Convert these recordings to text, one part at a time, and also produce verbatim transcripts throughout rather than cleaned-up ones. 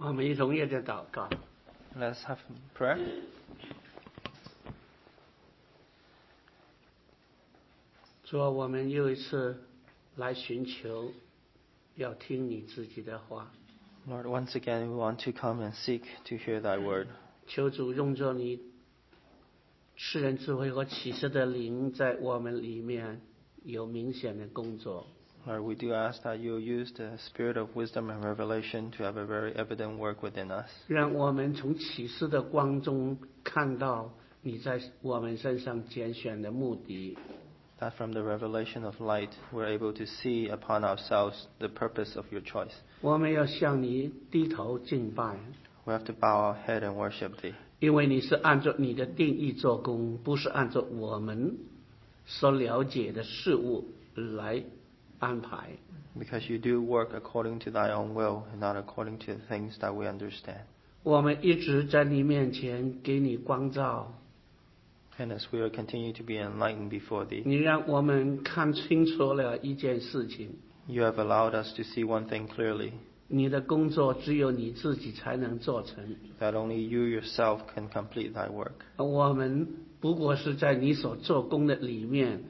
我们一同业的祷告。 Let's have prayer. 主啊，我们又一次来寻求，要听你自己的话。 Lord, once again we want to come and seek to hear thy word. 求主用着你赐人智慧和启示的灵，在我们里面有明显的工作。 Lord, we do ask that you use the spirit of wisdom and revelation to have a very evident work within us. 让我们从启示的光中看到你在我们身上拣选的目的。 That from the revelation of light we're able to see upon ourselves the purpose of your choice. 我们要向你低头敬拜， We have to bow our head and worship thee. 因为你是按照你的定义做工，不是按照我们所了解的事物来安排。 Because you do work according to thy own will and not according to the things that we understand. 我们一直在你面前给你光照， And as we will continue to be enlightened before thee, 你让我们看清楚了一件事情， you have allowed us to see one thing clearly, 你的工作只有你自己才能做成， that only you yourself can complete thy work. 我们不过是在你所做工的里面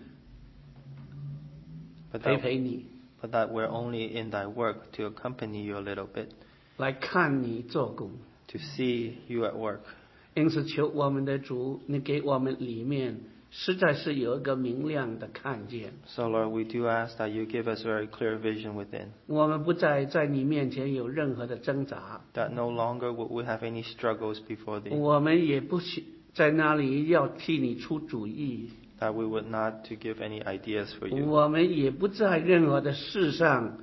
But 陪 that, 陪你， but that we're only in thy work to accompany you a little bit, 来看你做工。 to see you at work. 因此求我们的主，你给我们里面实在是有一个明亮的看见， So Lord, we do ask that you give us very clear vision within, 我们不再在你面前有任何的挣扎， that no longer will we have any struggles before thee, 我们也不去在那里要替你出主意， that we would not to give any ideas for you, 我们也不在任何的事上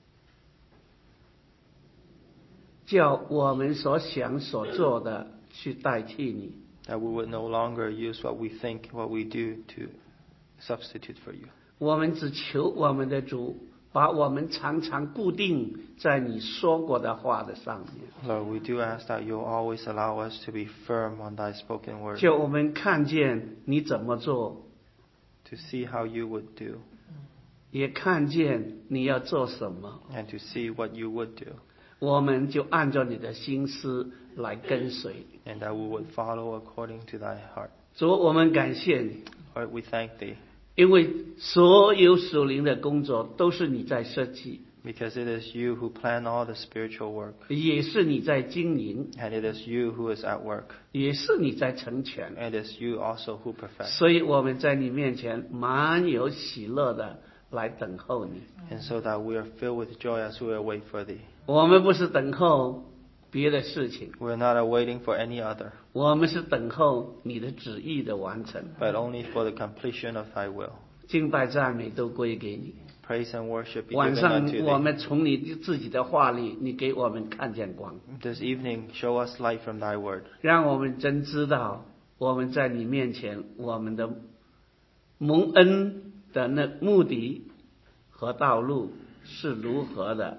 叫我们所想所做的去代替你。 that we would no longer use what we think, what we do to substitute for you. 我们只求我们的主把我们常常固定在你说过的话的上面， Lord, we do ask that you always allow us to be firm on thy spoken word, 叫我们看见你怎么做， to see how you would do, 也看见你要做什么， and to see what you would do, 我们就按照你的心思来跟随。 and that we would follow according to thy heart. 主，我们感谢你， Lord, we thank thee, 因为所有属灵的工作都是你在设计， because it is you who plan all the spiritual work, 也是你在经营， and it is you who is at work, 也是你在成全。 and it is you also who perfect. 所以我们在你面前满有喜乐的来等候你。 And so that we are filled with joy as we await for thee. 我们不是等候别的事情， We are not awaiting for any other, 我们是等候你的旨意的完成。 but only for the completion of thy will. 敬拜赞美都归给你。 Praise and worship be 晚 given 上 unto 我 thee. 们从你自己的话里，你给我们看见光， This evening, show us light from thy word, 让我们真知道我们在你面前，我们的蒙恩的那目的和道路是如何的，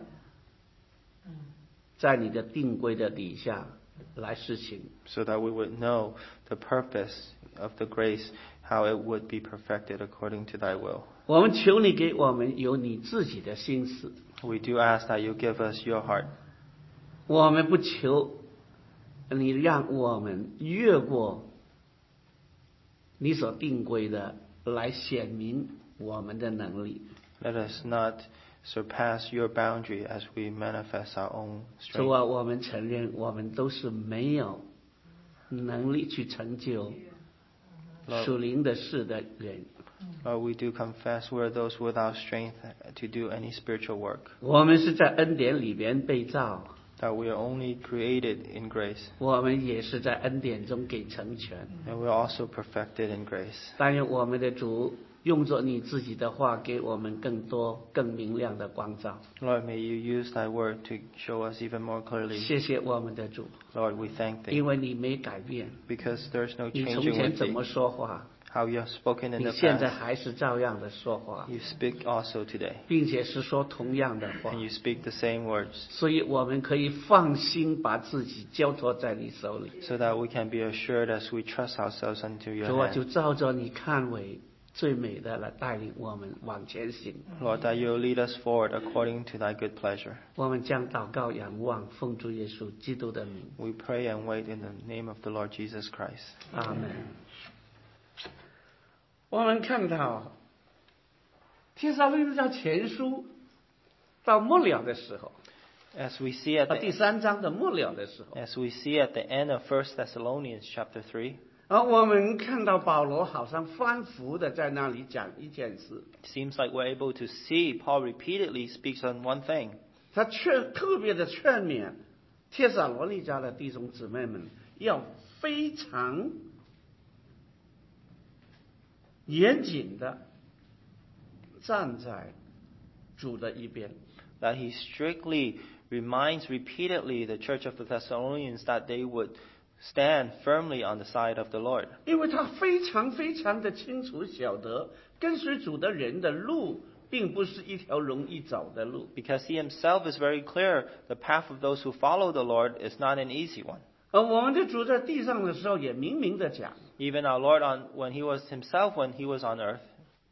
在你的定规的底下来实行。 so that we would know the purpose of the grace, how it would be perfected according to thy will. 我们求你给我们有你自己的心思， We do ask that you give us your heart. 我们不求你让我们越过你所定规的来显明我们的能力。 Let us not surpass your boundary as we manifest our own 主 strength. 啊，我们承认我们都是没有能力去成就 Lord, 属灵的事的人。 Lord, we do confess we are those without strength to do any spiritual work, 我们是在恩典里边被造， that we are only created in grace, 我们也是在恩典中给成全。 and we are also perfected in grace. 但愿我们的主用着你自己的话，给我们更多、更明亮的光照。 Lord, may you use thy word to show us even more clearly. 谢谢我们的主， Lord, we thank thee, 因为你没改变， because there is no 你从 changing 前 with 怎 thee. 么说话， How you have spoken in 你 the 现在 past, 还是照样的说话， you speak also today, 并且是说同样的话 and，you speak the same words, 所以我们可以放心把自己交托在你手里。 so that we can be assured as we trust ourselves unto your 主啊， hand. 就照着你看为最美的来带领我们往前行。 Lord, that you will lead us forward according to thy good pleasure. 我们将祷告仰望，奉主耶稣基督的名。 We pray and wait in the name of the Lord Jesus Christ. 阿门。我们看到帖撒罗尼迦前书到末了的时候， As we see at 啊，第 the, 三章的末了的时候， as we see at the end of First Thessalonians chapter three, 而我们看到保罗好像反复的在那里讲一件事， it seems like we're able to see Paul repeatedly speaks on one thing. 他劝特别的劝勉帖撒罗尼迦的弟兄姊妹们要非常严谨的站在主的一边。 That he strictly reminds repeatedly the church of the Thessalonians that they would stand firmly on the side of the Lord. 因为他非常非常的清楚晓得，跟随主的人的路，并不是一条容易走的路。 Because he himself is very clear, the path of those who follow the Lord is not an easy one. 而我们的主在地上的时候，也明明的讲， Even our Lord, on, when he was himself, when he was on earth,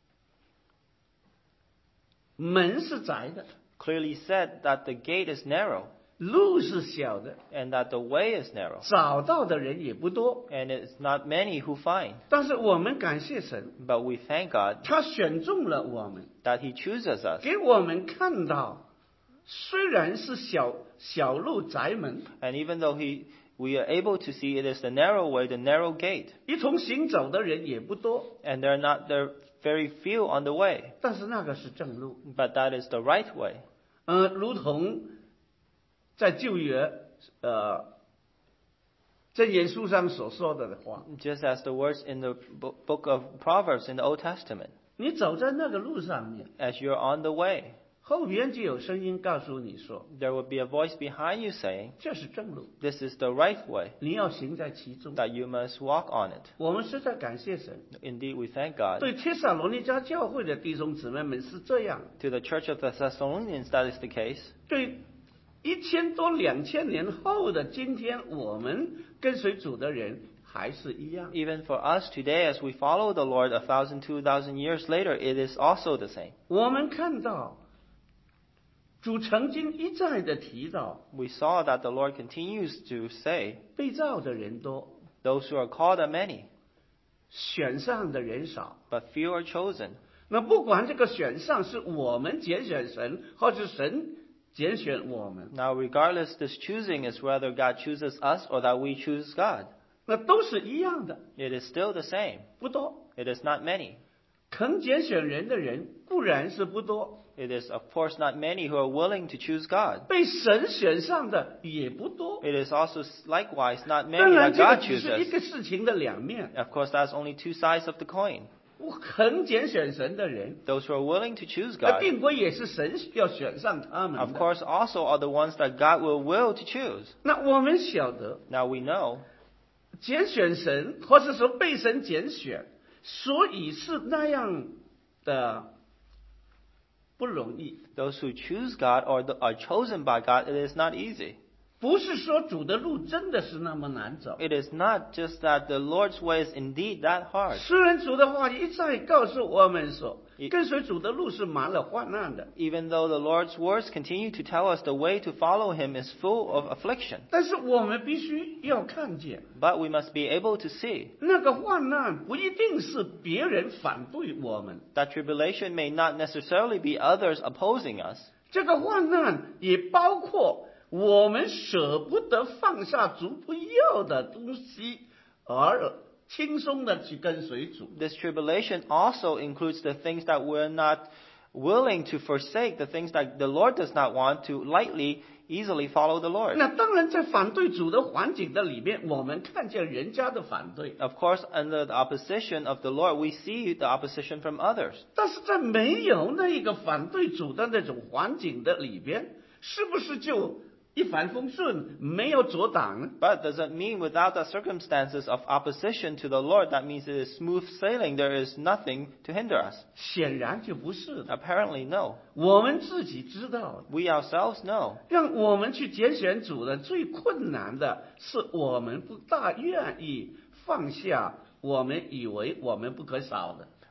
门是窄的， clearly said that the gate is narrow 路是小的， and that the way is narrow. 找到的人也不多。 And it's not many who find. 但是我们感谢神， But we thank God 他选中了我们， that he chooses us. 给我们看到，虽然是小小路窄门， And even though he, we are able to see it is the narrow way, the narrow gate, 一同行走的人也不多， and there are not there are very few on the way, 但是那个是正路。 but that is the right way. 呃，如同在旧约，呃，箴言书上所说的话， Just as the words in the bo- book of Proverbs in the Old Testament, 你走在那个路上面， as you're on the way, 后边就有声音告诉你说， there will be a voice behind you saying, 这是正路， this is the right way, 你要行在其中。 that you must walk on it. 我们实在感谢神， Indeed, we thank God. 对帖撒罗尼迦教会的弟兄姊妹们是这样， To the church of the Thessalonians, that is the case. 对一千多两千年后的今天，我们跟随主的人还是一样。 Even for us today, as we follow the Lord a thousand, two thousand years later, it is also the same. 我们看到主曾经一再的提到， We saw that the Lord continues to say, 被造的人多， those who are called are many, 选上的人少。 but few are chosen. 那不管这个选上是我们拣选神，或是神拣选我们， Now, regardless, this choosing is whether God chooses us or that we choose God. 那都是一样的， It is still the same. 不多。 It is not many. 肯拣选人的人固然是不多， It is, of course, not many who are willing to choose God. 被神选上的也不多。 It is also likewise not 当 many 然， that 这个 God 只是一 chooses. 个事情的两面。 Of course, that's only two sides of the coin. 我肯拣选神的人， Those who are willing to choose 那 God, 并不也是神要选上他们 of 的。 course, also are the ones that God will will to choose. 那我们晓得， Now we know 拣选神，或是说被神拣选，所以是那样的不容易。 those who choose God or the, are chosen by God, it is not easy. 不是说主的路真的是那么难走。 It is not just that the Lord's way is indeed that hard. 虽然主的话一再告诉我们说一， 跟随主的路是满了患难的， Even though the Lord's words continue to tell us the way to follow Him is full of affliction. 但是我们必须要看见， But we must be able to see 那个患难不一定是别人反对我们， that tribulation may not necessarily be others opposing us. 这个患难也包括我们舍不得放下主不要的东西，而轻松的去跟随主。 This tribulation also includes the things that we're not willing to forsake, the things that the Lord does not want to lightly, easily follow the Lord. 那当然，在反对主的环境的里面，我们看见人家的反对， Of course, under the opposition of the Lord, we see the opposition from others. 但是在没有那一个反对主的那种环境的里边，是不是就一帆风顺，没有阻挡呢？ But does it mean without the circumstances of opposition to the Lord, that means it is smooth sailing, there is nothing to hinder us? 显然就不是的。 Apparently, no. 我们自己知道， We ourselves know. 让我们去拣选主的最困难的是，我们不大愿意放下我们以为我们不可少的。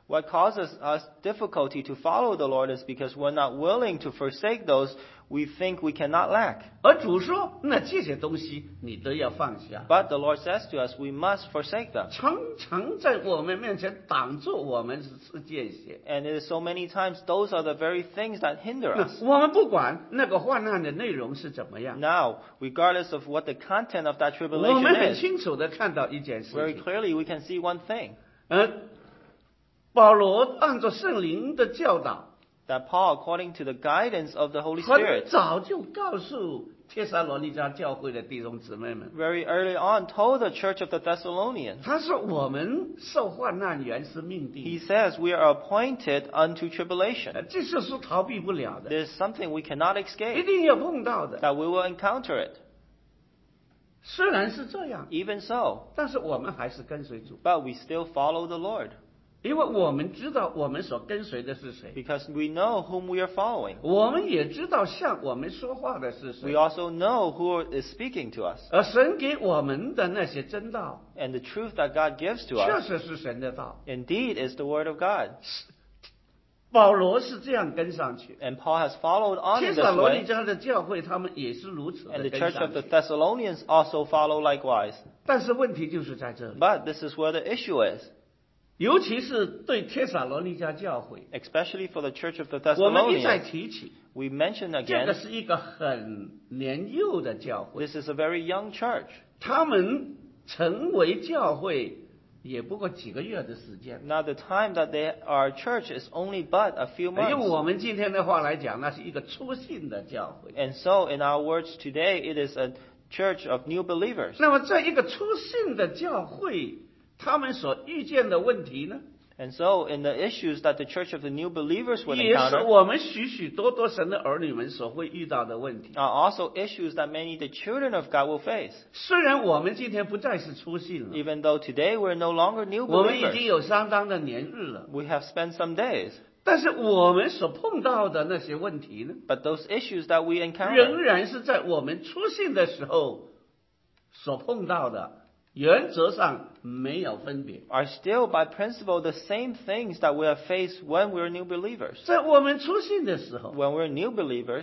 What causes us difficulty to follow the Lord is because we're not willing to forsake those we think we cannot lack. 而主说，那这些东西你都要放下。 But the Lord says to us, we must forsake them. 常常在我们面前挡住我们是界限。 And it is so many times those are the very things that hinder 那 us. 我们不管那个患难的内容是怎么样， Now, regardless of what the content of that 我们 tribulation 很 is, 清楚的看到一件事 very 情。 clearly we can see one thing. 呃，保罗按照圣灵的教导， That Paul, according to the guidance of the Holy 很 Spirit, 早就告诉帖撒罗尼迦教会的弟兄姊妹们， very early on told the church of the Thessalonians, 他说我们受患难原是命 he 定， says we are appointed unto 呃 tribulation. 这是是逃避不了的， There's something we cannot 一 escape, 定要碰到的。 that we will encounter it. 虽然是这样， Even so, 但是我们还是跟随主， but we still follow the Lord, 因为我们知道我们所跟随的是谁， because we know whom we are following. 我们也知道向我们说话的是 We 谁， also know who is speaking to us. 而神给我们的那些真道， And the truth that God gives to 确 us 实是神的道。 indeed is the Word of God. 保罗是这样跟上去， And Paul has followed on 帖 in 撒 this 罗尼 way. 迦的教会他们也是如此 And 的 the 跟 church 上 of the 去。 Thessalonians also follow likewise. 但是问题就是在这里， But this is where the issue is, 尤其是对帖撒罗尼迦教会， especially for the church of the 我们一再 Thessalonians. 提起， We mention 这个 again, 是一个很年幼的教会， this is a very young church. 他们成为教会也不过几个月的时间。 Now the time that they are church is only but a few 用 months. 我们今天的话来讲，那是一个初信的教会。 And so in our words today, it is a church of new believers. 那么，在一个初信的教会，他们所遇见的问题呢， And so in the issues that the church of the new believers will 也是 encounter 我们许许多多神的儿女们所会遇到的问题。 are also issues that many of the children of God will face. 虽然我们今天不再是初信了， Even though today we're no longer new 我们已经 believers, 有相当的年日了， we have spent some days. 但是我们所碰到的那些问题呢， But those issues that we 仍 encounter 然是在我们初信的时候所碰到的，原则上没有分别。 are still by principle the same things that we have faced when we're new believers. 在我们初信的时候， When we're new believers,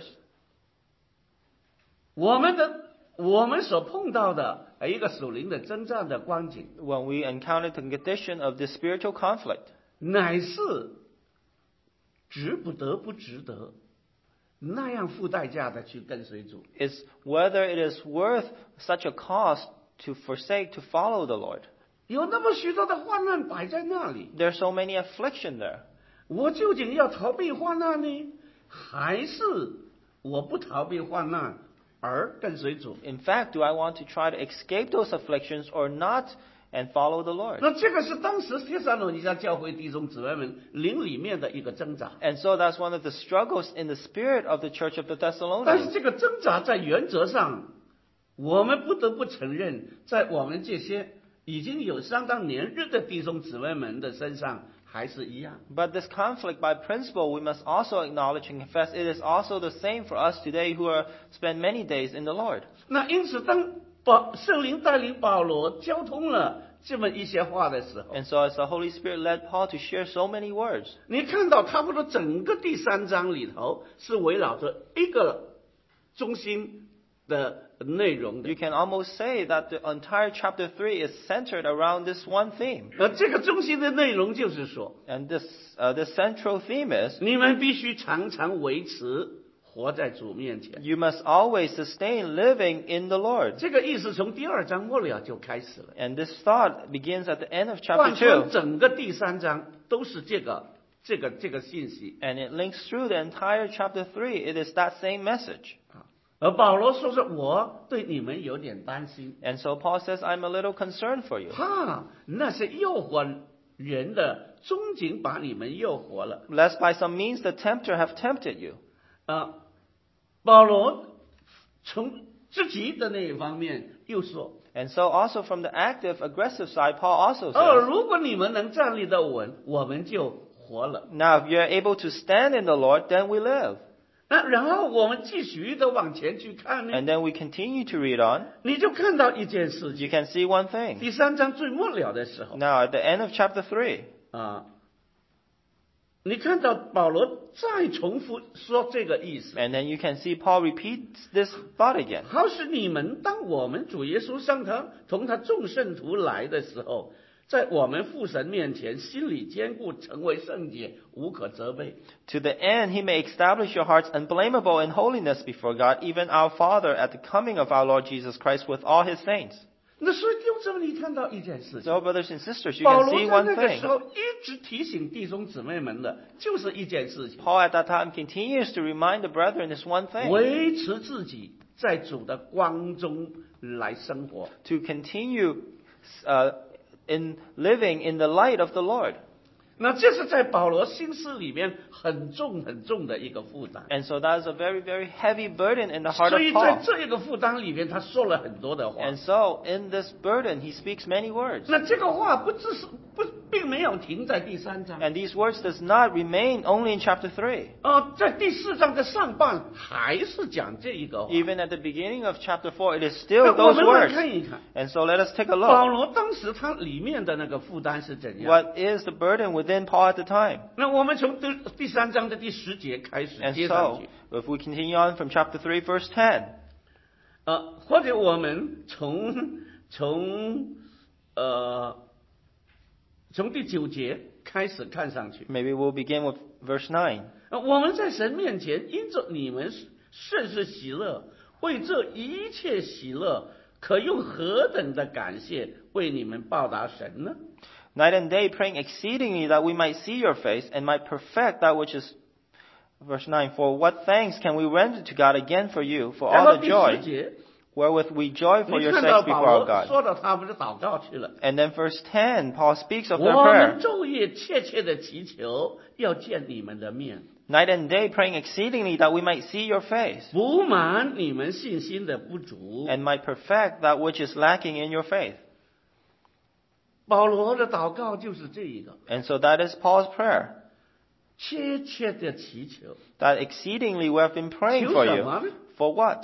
我们的我们所碰到的一个属灵的征战的光景， when we encounter the condition of this spiritual conflict, 乃是值不得不值得那样付代价的去跟随主。 is whether it is worth such a cost to forsake to follow the Lord. 有那么许多的患难摆在那里， There's so many affliction there. 我究竟要逃避患难呢，还是我不逃避患难而跟随主？ In fact, do I want to try to escape those afflictions or not and follow the Lord? 那这个是当时帖撒罗尼迦教会弟兄姊妹们灵里面的一个挣扎， And so that's one of the struggles in the spirit of the church of the 但是 Thessalonians. 这个挣扎在原则上，我们不得不承认，在我们这些已经有相当年日的弟兄姊妹们的身上还是一样。 But this conflict, by principle, we must also acknowledge and confess it is also the same for us today who are spend many days in the Lord. 那因此，当保圣灵带领保罗交通了这么一些话的时候， And so as the Holy Spirit led Paul to share so many words, 你看到差不多整个第三章里头是围绕着一个中心的内容的 you。can almost say that the entire chapter three is centered around this one theme. 而这个中心的内容就是说， And this, uh, the central theme is, 你们必须常常维持活在主面前。 you must always sustain living in the Lord. 这个意思从第二章末了就开始了， And this thought begins at the end of 贯 chapter 穿 two. 整个第三章都是这个这个这个信息。 And it links through the entire chapter three. It is that same message. 而保罗说是我对你们有点担心， And so Paul says, I'm a little concerned for you. 怕那些诱惑人的终仅把你们诱惑了。 Lest by some means the tempter have tempted you. 啊，保罗从积极的那一方面又说， And so also from the active, aggressive side, Paul also 哦， says, 如果你们能站立得稳，我们就活了。 now if you're able to stand in the Lord, then we live. 那然后我们继续的往前去看呢， And then we continue to read on. 你就看到一件事 You 情。 can see one thing. 第三章最末了的时候 Now at the end of chapter three, 啊， 你看到保罗再重复说这个意思， And then you can see Paul repeats this thought again. 好使你们当我们主耶稣上他同他众圣徒来的时候，在我们父神面前心里坚固，成为圣洁，无可责备。 To the end he may establish your hearts unblameable in holiness before God, even our Father at the coming of our Lord Jesus Christ with all his saints. 那所以弟兄姊妹，你看到一件事情， So brothers and sisters, you 保 can 罗 see 在 one 那个时 thing. 候一直提醒弟兄姊妹们的，就是一件事情， Paul at that time continues to remind the brethren this one thing. 维持自己在主的光中来生活。 To continue uh, in living in the light of the Lord. 那这是在保罗心思里面很重很重的一个负担。 And so that is a very, very heavy burden in the heart 所 of 以在 Paul. 这一个负担里面，他说了很多的话。 And so in this burden he speaks many words. 那这个话不只是不，并没有停在第三章。 And these words does not remain only in chapter three. 呃，在第四章的上半还是讲这一个话。 Even at the beginning of chapter four, it is still 那我 those 们来 words. 看一看， And so let us take a 保 look. 罗当时他里面的那个负担是怎样？ What is the burden within Paul at the time? 那我们从第第三章的第十节开始 And 接上 so, 去， if we continue on from chapter three, verse ten, 呃，或者我们从从呃从第九节开始看上去。 maybe we'll begin with verse nine. 呃我们在神面前因着你们甚是喜乐，为这一切喜乐，可用何等的感谢为你们报答神呢？ Night and day praying exceedingly that we might see your face and might perfect that which is, verse nine, for what thanks can we render to God again for you, for 然后 all 第 the 十 joy 节， wherewith we joy for 你 your 看到 sakes 保 before our 罗 God. 说到他们的祷告去了。 And then verse ten, Paul speaks of 我 their 们 prayer. 昼夜切切的祈求，要见你们的面， Night and day praying exceedingly that we might see your face 补满你们信心的不足。 and might perfect that which is lacking in your faith. 保罗的祷告就是这一个， And so that is Paul's prayer. 切切的祈求。 That exceedingly we have been praying 求 for 什 you. 么呢？ For what?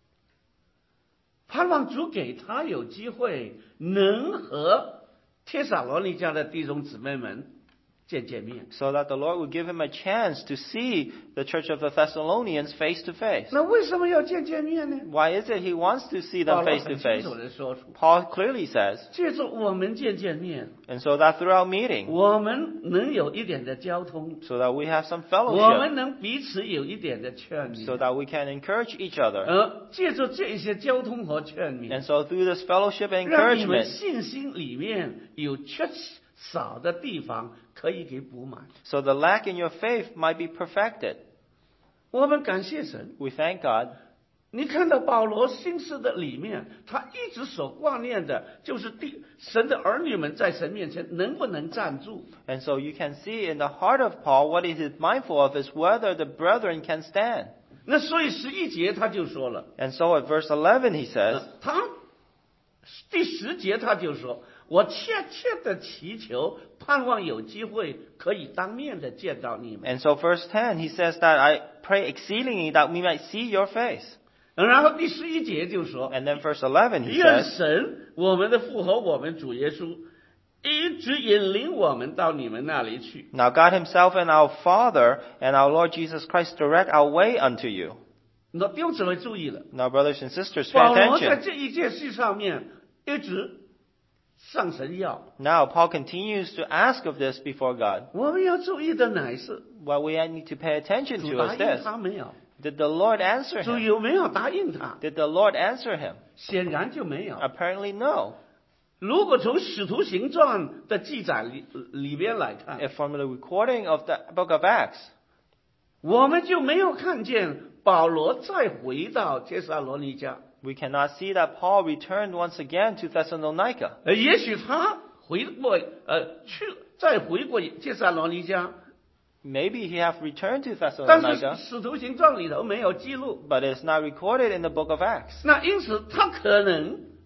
盼望主给他有机会能和帖撒罗尼迦的弟兄姊妹们见见面。 So that the Lord would give him a chance to see the church of the Thessalonians face to face. 那为什么要见见面呢？ Why is it he wants to see 保 them 罗 face 很 to 清 face? 楚的说出， Paul clearly says, 借助我们见见面， and so that through our meeting, 我们能有一点的交通， so that we have some 我 fellowship, 们能彼此有一点的劝 so 勉。 that we can encourage each other. 而借助这些交通和劝勉， And so through this fellowship and 让你们 encouragement, 信心里面有缺少的地方可以给补满。 so the lack in your faith might be perfected. 我们感谢神。 We thank God. 你看到保罗心思的里面，他一直所挂念的就是地神的儿女们在神面前能不能站住。 And so you can see in the heart of Paul, what he is mindful of is whether the brethren can stand. 那所以十一节他就说了， And so at verse eleven he says, 他第十节他就说，我切切的祈求，盼望有机会可以当面的见到你们。 and so verse ten he says that I pray exceedingly that we might see your face. 然后第十一节就说， And then verse eleven he 愿 says, 神我们的父和我们主耶稣一直引领我们到你们那里去。 Now God himself and our Father and our Lord Jesus Christ direct our way unto you. 那弟兄姊妹注意了， Now brothers and sisters, pay 保罗在 attention. 这一件事上面一直上神要。 Now Paul continues to ask of this before God. 我们要注意的乃是， What we need to pay attention 主 to 答 is 应 this. 他没有？ Did the Lord answer 主 him? 有没有答应他？ Did the Lord answer him? 显然就没有。 Apparently no. 如果从使徒行传的记载里里边来看， If from the recording of the book of Acts, 我们就没有看见保罗再回到帖撒罗尼迦。 we cannot see that Paul returned once again to Thessalonica. 呃，也许他回过呃去再回过帖撒罗尼迦， Maybe he have returned to 但是 Thessalonica, 使徒行传里头没有记录。 but it's not recorded in the book of Acts. 那因此他可能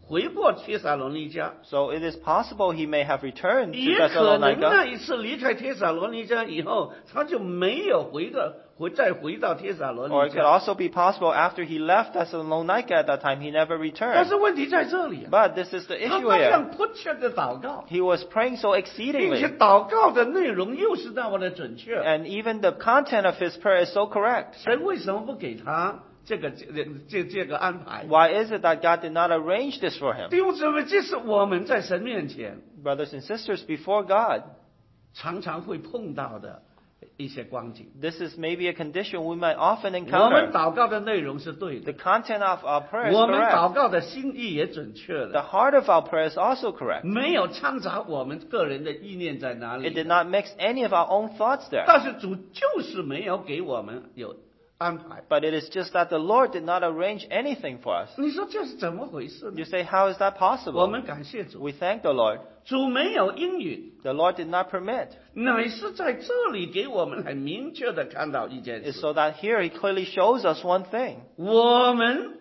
回过帖撒罗尼迦， So it is possible he may have returned to 也可能 Thessalonica. 那一次离开帖撒罗尼迦以后，他就没有回到回再回到帖撒罗尼 Or it could 迦。 also be possible after he left Thessalonica at that time, he never 但 returned. 是问题在这里啊， But this is the 他 issue 那 here. 样迫切的祷告， He was praying so 并且 exceedingly. 祷告的内容又是那么的准确， And even the content of his prayer is so correct. 神为什么不给他这个这这这个安排？ Why is it that God did not arrange this for him? 弟兄姊妹，这是我们在神面前 Brothers and sisters, before God, 常常会碰到的一些光景。 this is maybe a condition we might often 我们 encounter. 祷告的内容是对 The 的， content of our prayer is 我们 correct. 祷告的心意也准确 The 的， heart of our prayer is also correct. 没有掺杂我们个人的意念在哪 It 里 did。not mix any of our own thoughts there. 但是主就是没有给我们有安排。 But it is just that the Lord did not arrange anything for us. 你说这是怎么回事呢 You？ say, how is that 我 possible? 们感谢主， We thank the Lord. 主没有应允， The Lord did not permit. 乃是在这里给我们很明确的看到一件 It's 事： so that here He clearly shows us one thing. 我们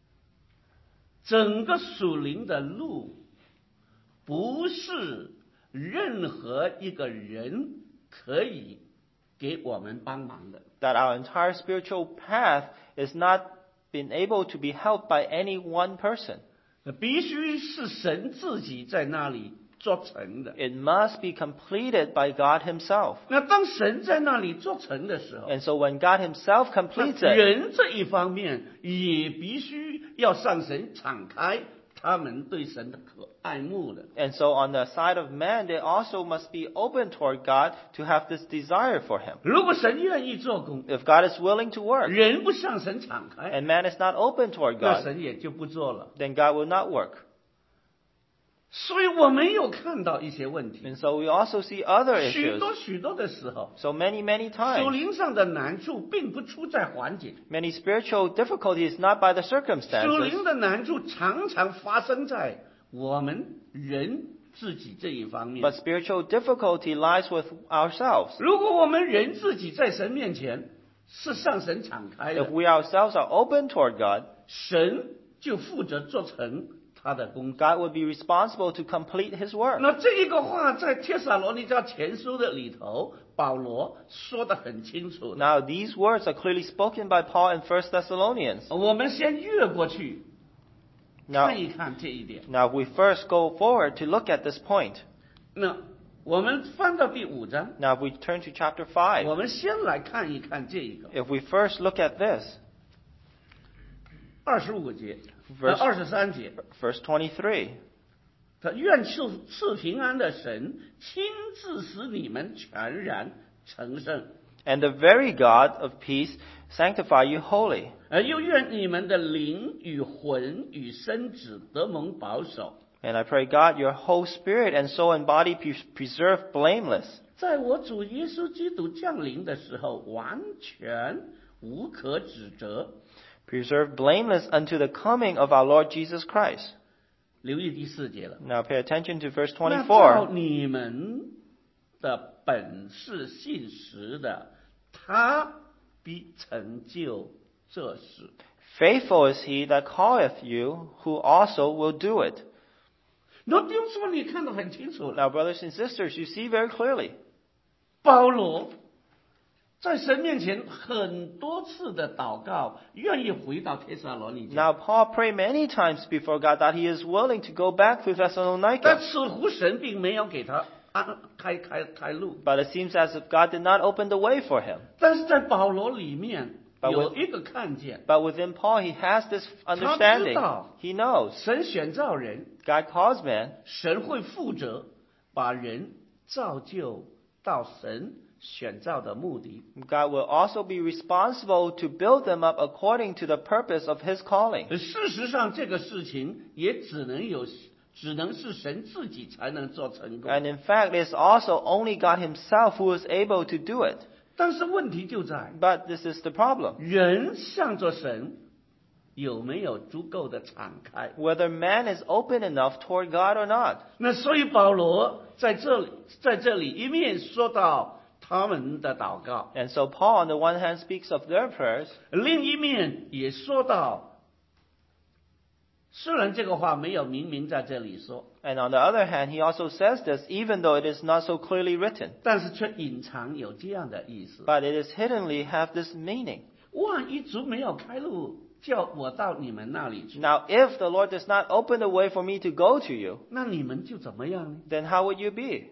整个属灵的路，不是任何一个人可以给我们帮忙的。 That our entire spiritual path is not been able to be helped by any one person. 必须是神自己在那里做成的。 It must be completed by God Himself. 那当神在那里做成的时候， And so when God Himself 那 completes it, 人这一方面也必须要向神敞开他们对神的可爱慕的。 and so on the side of man, they also must be open toward God to have this desire for Him. 如果神愿意做工， If God is willing to work, 人不向神敞开， and man is not open toward 那 God, 神也就不做了。 then God will not work. 所以我们有看到一些问题， And so we also see other 许 issues. 多许多的时候， So many, many 属 times, 灵上的难处并不出在环境， many spiritual difficulties not by the 属 circumstances, 灵的难处常常发生在我们人自己这一方面 but。spiritual difficulty lies with ourselves. 如果我们人自己在神面前是向神敞开 If 的， we ourselves are open toward God, 神就负责做成他的工作。 God would be responsible to complete His work. 那这一个话在帖撒罗尼迦前书的里头，保罗说得很清楚的。 Now, these words are clearly spoken by Paul in First Thessalonians. 我们先越过去 Now, 看一看这一点。 now we first go forward to look at this point. 那我们翻到第五章， Now, if we turn to chapter five, 我们先来看一看这一个 if we first look at this, 二十五节，呃 Verse- 二十三节。 verse twenty-three. 他愿赐赐平安的神亲自使你们全然成圣， And the very God of peace sanctify you wholly. 而又愿你们的灵与魂与身子得蒙保守， And I pray God, your whole spirit and soul and body be preserved blameless. 在我主耶稣基督降临的时候，完全无可指责。 Preserved blameless unto the coming of our Lord Jesus Christ. 留意第四节了。 Now pay attention to verse 那照 twenty-four. 你们的本是信实的，他必成就这事。 Faithful is he that calleth you, who also will do it. 那弟兄姊妹，你看得很清楚了。 Now, brothers and sisters, you see very clearly. 保罗在神面前很多次的祷告，愿意回到帖撒罗尼迦， Now, Paul prayed many times before God that he is willing to go back to 但 Thessalonica. 似乎神并没有给他安开开开路。 But it seems as if God did not open the way for him. 但是在保罗里面 But 有一个看见， But within Paul, he has this understanding. 他知道。 He knows 神选造人， God calls man, 神会负责把人造就到神选造的目的。 God will also be responsible to build them up according to the purpose of his calling. 事实上，这个事情也只能有，只能是神自己才能做成功。 And in fact, it's also only God himself who is able to do it. 但是问题就在 But this is the problem. 人向着神有没有足够的敞开？ Whether man is open enough toward God or not. 那所以保罗在这里，在这里一面说到他们的祷告， And so Paul, on the one hand, speaks of their prayers, 另一面也说到虽然这个话没有明明在这里说， And on the other hand, he also says this even though it is not so clearly written. 但是却隐藏有这样的意思。 But it is hiddenly have this meaning. 万一主没有开路，叫我到你们那里去， Now, if the Lord does not open the way for me to go to you, 那你们就怎么样呢？ then how would you be?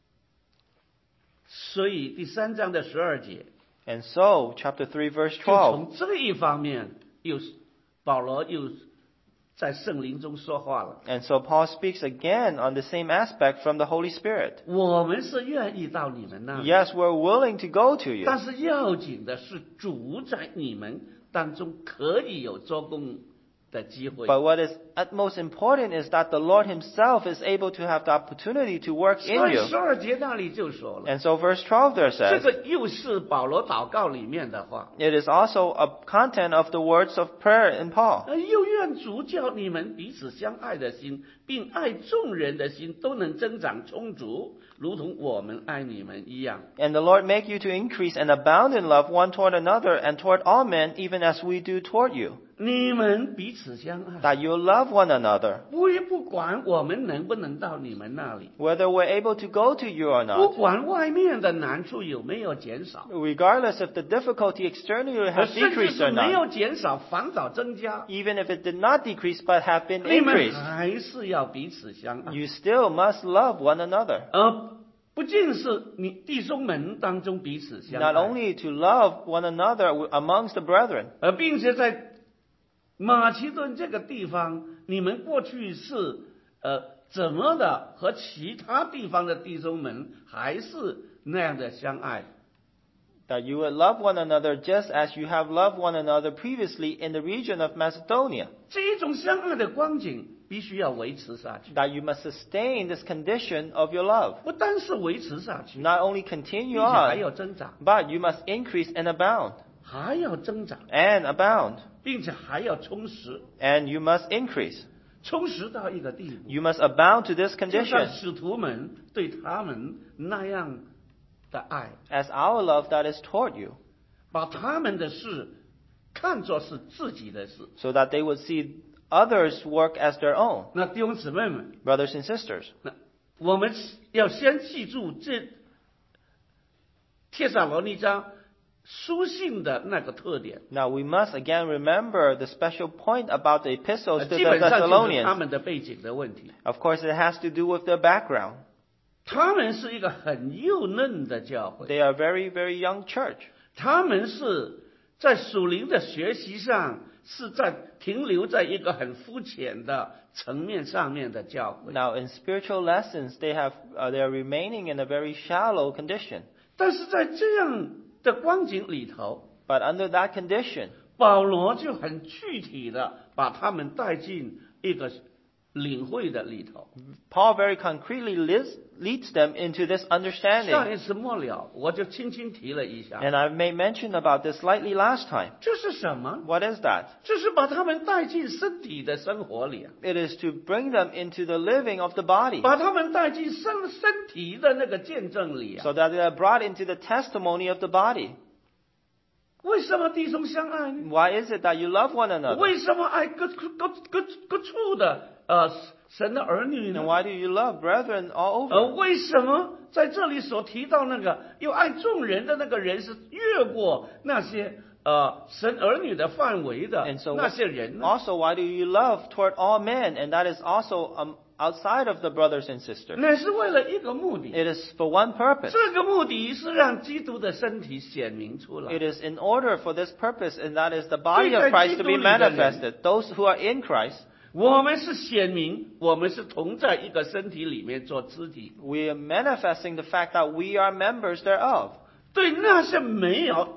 所以第三章的十二节， And so, chapter three, verse 就 twelve. 从这一方面又保罗又在圣灵中说话了。 And so Paul speaks again on the same aspect from the Holy Spirit. 我们是愿意到你们那里， Yes, we're willing to go to you. 但是要紧的是主在你们当中可以有做工的机会。 But what is utmost important is that the Lord himself is able to have the opportunity to work 所 in 以 you. 十二节那里就说了， And so verse twelve there 这 says, 个又是保罗祷告里面的话。 it is also a content of the words of prayer in Paul. 呃又愿主叫你们彼此相爱的心，并爱众人的心都能增长充足，如同我们爱你们一样。 And the Lord make you to increase and abound in love one toward another and toward all men, even as we do toward you. 你们彼此相爱， That you love one another. 不不管我们能不能到你们那里， Whether we're able to go to you or 不 not. 管外面的难处有没有减少， Regardless if the difficulty externally 甚 has 至 decreased 是 or 没 not. 有减少，反倒增加， Even if it did not decrease but have been 你们 increased. 还是要彼此相爱。 You still must love one another. 而不仅是你弟兄们当中彼此相 Not 爱， only to love one another amongst the brethren, 而并且在马其顿这个地方，你们过去是呃怎么的和其他地方的弟兄们还是那样的相爱， that you would love one another just as you have loved one another previously in the region of Macedonia. 这一种相爱的光景必须要维持下去， That you must sustain this condition of your love. 不单是维持下去， Not only 并 continue 且还 on, 要增长， but you must increase and abound. 还要增长， And abound. 并且还要充实， And you must increase. 充实到一个地步， You must abound to this 就像 condition. 使徒们对他们那样的爱， As our love that is toward you. 把他们的事看作是自己的事。 So that they would see others' work as their own. 那弟兄姊妹们， Brothers and sisters. 那我们要先记住这帖撒罗尼迦书信的那个特点， Now we must again remember the special point about the 呃 epistles to 基 the 本上就是他 Thessalonians. 们的背景的问题。 Of course, it has to do with their background. 他们是一个很幼嫩的教会， They are a very, very young church. 他们是在属灵的学习上是在停留在一个很肤浅的层面上面的教会。 Now, in spiritual lessons, they have uh, they are remaining in a very shallow condition. 但是在这样的光景里头， But under that condition, 保罗就很具体的把他们带进一个领会的里头。 Paul very concretely leads, leads them into this 上 understanding. 一次末了，我就轻轻提了一下， And I may mention about this slightly last time. 这是什么？ What is that? 这是把他们带进身体的生活里啊， It is to bring them into the living of the body, 把他们带进身身体的那个见证里啊。 so that they are brought into the testimony of the body. 为什么弟兄相爱呢？ Why is it that you love one another? 为什么爱各各各各各处的呃神的儿女 And 呢？ why do you love brethren all 呃， over? 为什么在这里所提到那个又爱众人的那个人是越过那些呃神儿女的范围的 And so 那些人呢？ also, why do you love toward all men? And that is also um, outside of the brothers and sisters. 那是为了一个目的， It is for one purpose. 这个目的是让基督的身体显明出来 It。is in order for this purpose, and that is the body of Christ to be manifested. Those who are in Christ, 我们是显明，我们是同在一个身体里面做肢体。 we are manifesting the fact that we are members thereof. 对那些没有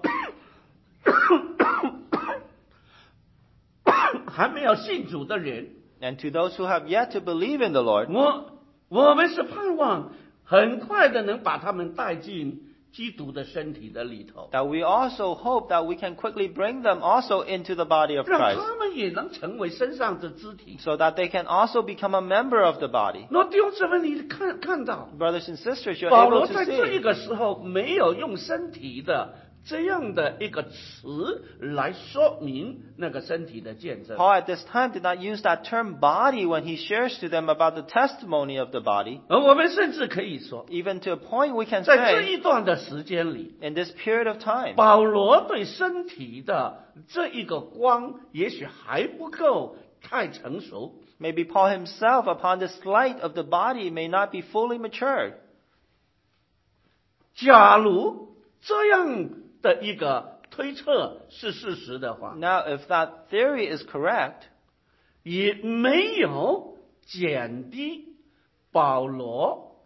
还没有信主的人， And to those who have yet to believe in the Lord, 我我们是盼望很快的能把他们带进基督的身体的里头， that we also hope that we can quickly bring them also into the body of 让 Christ, 他们也能成为身上的肢体。 so that they can also become a member of the body. 那弟兄姊妹，你看看到， Brothers and sisters, you're 保 able 罗 to 在这一 see 个时候没有用身体的这样的一个词来说明那个身体的见证。 Paul at this time did not use that term body when he shares to them about the testimony of the body. 而我们甚至可以说， Even to a point we can 在这 say, 一段的时间里， in this period of time, 保罗对身体的这一个光也许还不够太成熟。 maybe Paul himself, upon this light of the body, may not be fully matured. 假如这样的一个推测是事实的话， Now, if that theory is correct, 也没有减低保罗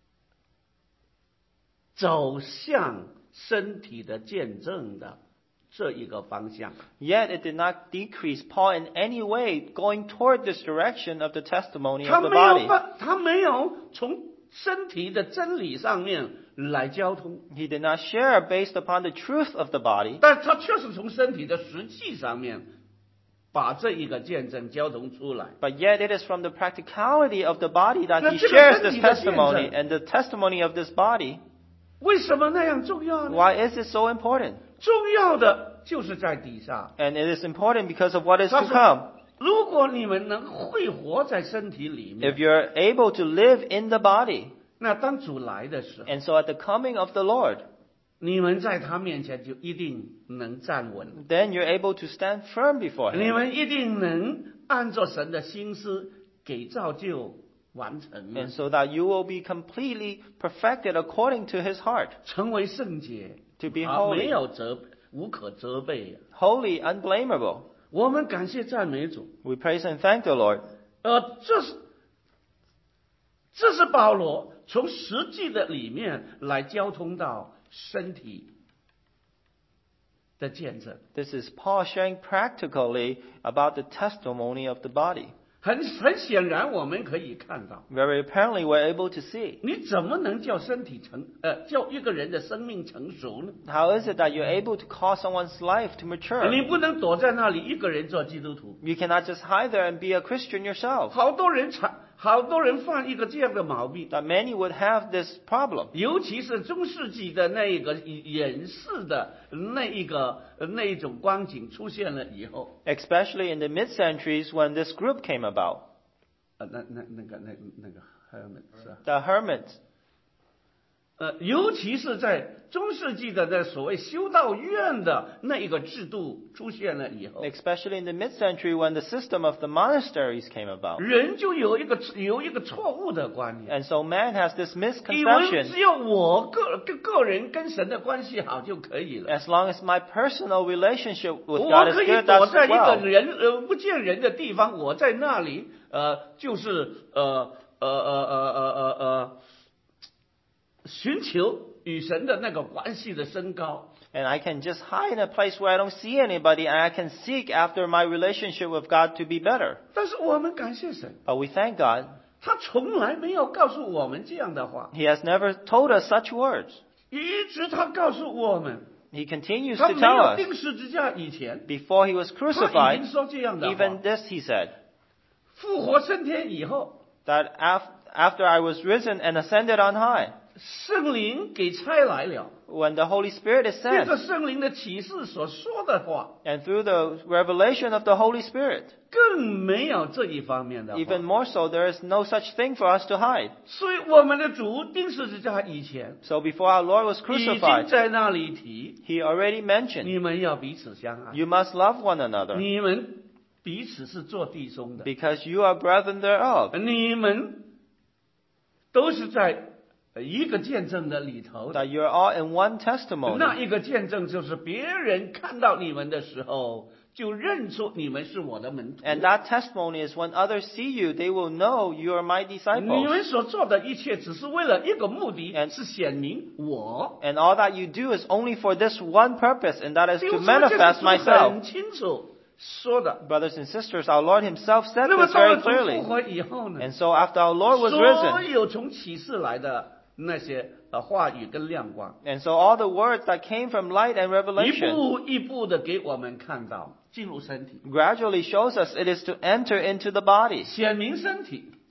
走向身体的见证的这一个方向。 yet it did not decrease Paul in any way going toward this direction of the testimony 他 of the 没有 body. 办，他没有从身体的真理上面来交通， He did not share based upon the truth of the body, 但他确实从身体的实际上面把这一个见证交通出来。 but yet it is from the practicality of the body that he 那这个 shares 身 this 体的见证， testimony, and the testimony of this body. 为什么那样重要呢？ Why is it so important? 重要的就是在底下。 And it is important because of what is 他 to 说 come. 如果你们能会活在身体里 If 面， you're able to live in the body, 那当主来的时候， and so at the coming of the Lord, 你们在他面前就一定能站稳， then you're able to stand firm before 你 Him. 们一定能按照神的心思给造就完成， And so that you will be completely perfected according to His heart, 成为圣洁， to be 啊，没 holy, 有责无可责备。 holy, unblameable. 我们感谢赞美主。 We praise and thank the Lord. 呃，这是这是保罗从实际的里面来交通到身体的见证。 This is Paul sharing practically about the testimony of the body. 很很显然，我们可以看到， Very apparently, we're able to see. 你怎么能叫身体成呃叫一个人的生命成熟呢？ How is it that you're able to cause someone's life to mature? 你不能躲在那里一个人做基督徒。 You cannot just hide there and be a Christian yourself. 好多人常好多人犯一个这样的毛病， That many would have this problem. 尤其是中世纪的那一个隐士的那一个那一种光景出现了以后， Especially in the mid-centuries when this group came about. 呃，那那那个那那个 hermit 是吧？ The hermits. 呃，尤其是在中世纪的那所谓修道院的那一个制度出现了以后， Especially in the mid-century when the system of the monasteries came about. 人就有一个有一个错误的观念， And so man has this 以为 misconception. 只有我个个个人跟神的关系好就可以了。 As long as my personal relationship with 我 God is 可以 good, 躲 that's 在一个 well. 人呃不见人的地方，我在那里呃就是呃呃呃呃呃呃呃寻求与神的那个关系的升高。 And I can just hide in a place where I don't see anybody, and I can seek after my relationship with God to be better. 但是我们感谢神， But we thank God. 他从来没有告诉我们这样的话， He has never told us such words. 一直他告诉我们， He continues 他 to 没 tell 有 us. 钉十字架以前， Before he was 他已经 crucified, 说这样的话。 even this he said, 复活升天以后， that af- after I was risen and ascended on high, 圣灵给差来了， when the Holy Spirit is 借 sent, 着圣灵的启示所说的话， and through the revelation of the Holy Spirit, 更没有这一方面的话。 even more so, there is no such thing for us to hide. 所以我们的主钉十字架以前， So before our Lord was 已经 crucified, 在那里提， he already mentioned, 你们要彼此相爱， you must love one another, 你们彼此是做弟兄的， because you are brethren thereof, 你们都是在一个见证的里头的。 that you are all in one testimony. 那一个见证就是别人看到你们的时候，就认出你们是我的门徒。 And that testimony is when others see you, they will know you are my 你 disciples. 们所做的一切，只是为了一个目的， And- 是显明我。 And all that you do is only for this one purpose, and that is 弟 to 兄姊妹，这是 manifest 主 myself. 很清楚说的。 Brothers and sisters, our Lord himself said 那么 this 到 very 了主复 clearly. 活以后呢， And so after our Lord was 所 risen, 有从启示来的那些呃话语跟亮光， and so all the words that came from light and 一 revelation 步一步的给我们看到进入身体， gradually shows us it is to enter into the body, 显明身体，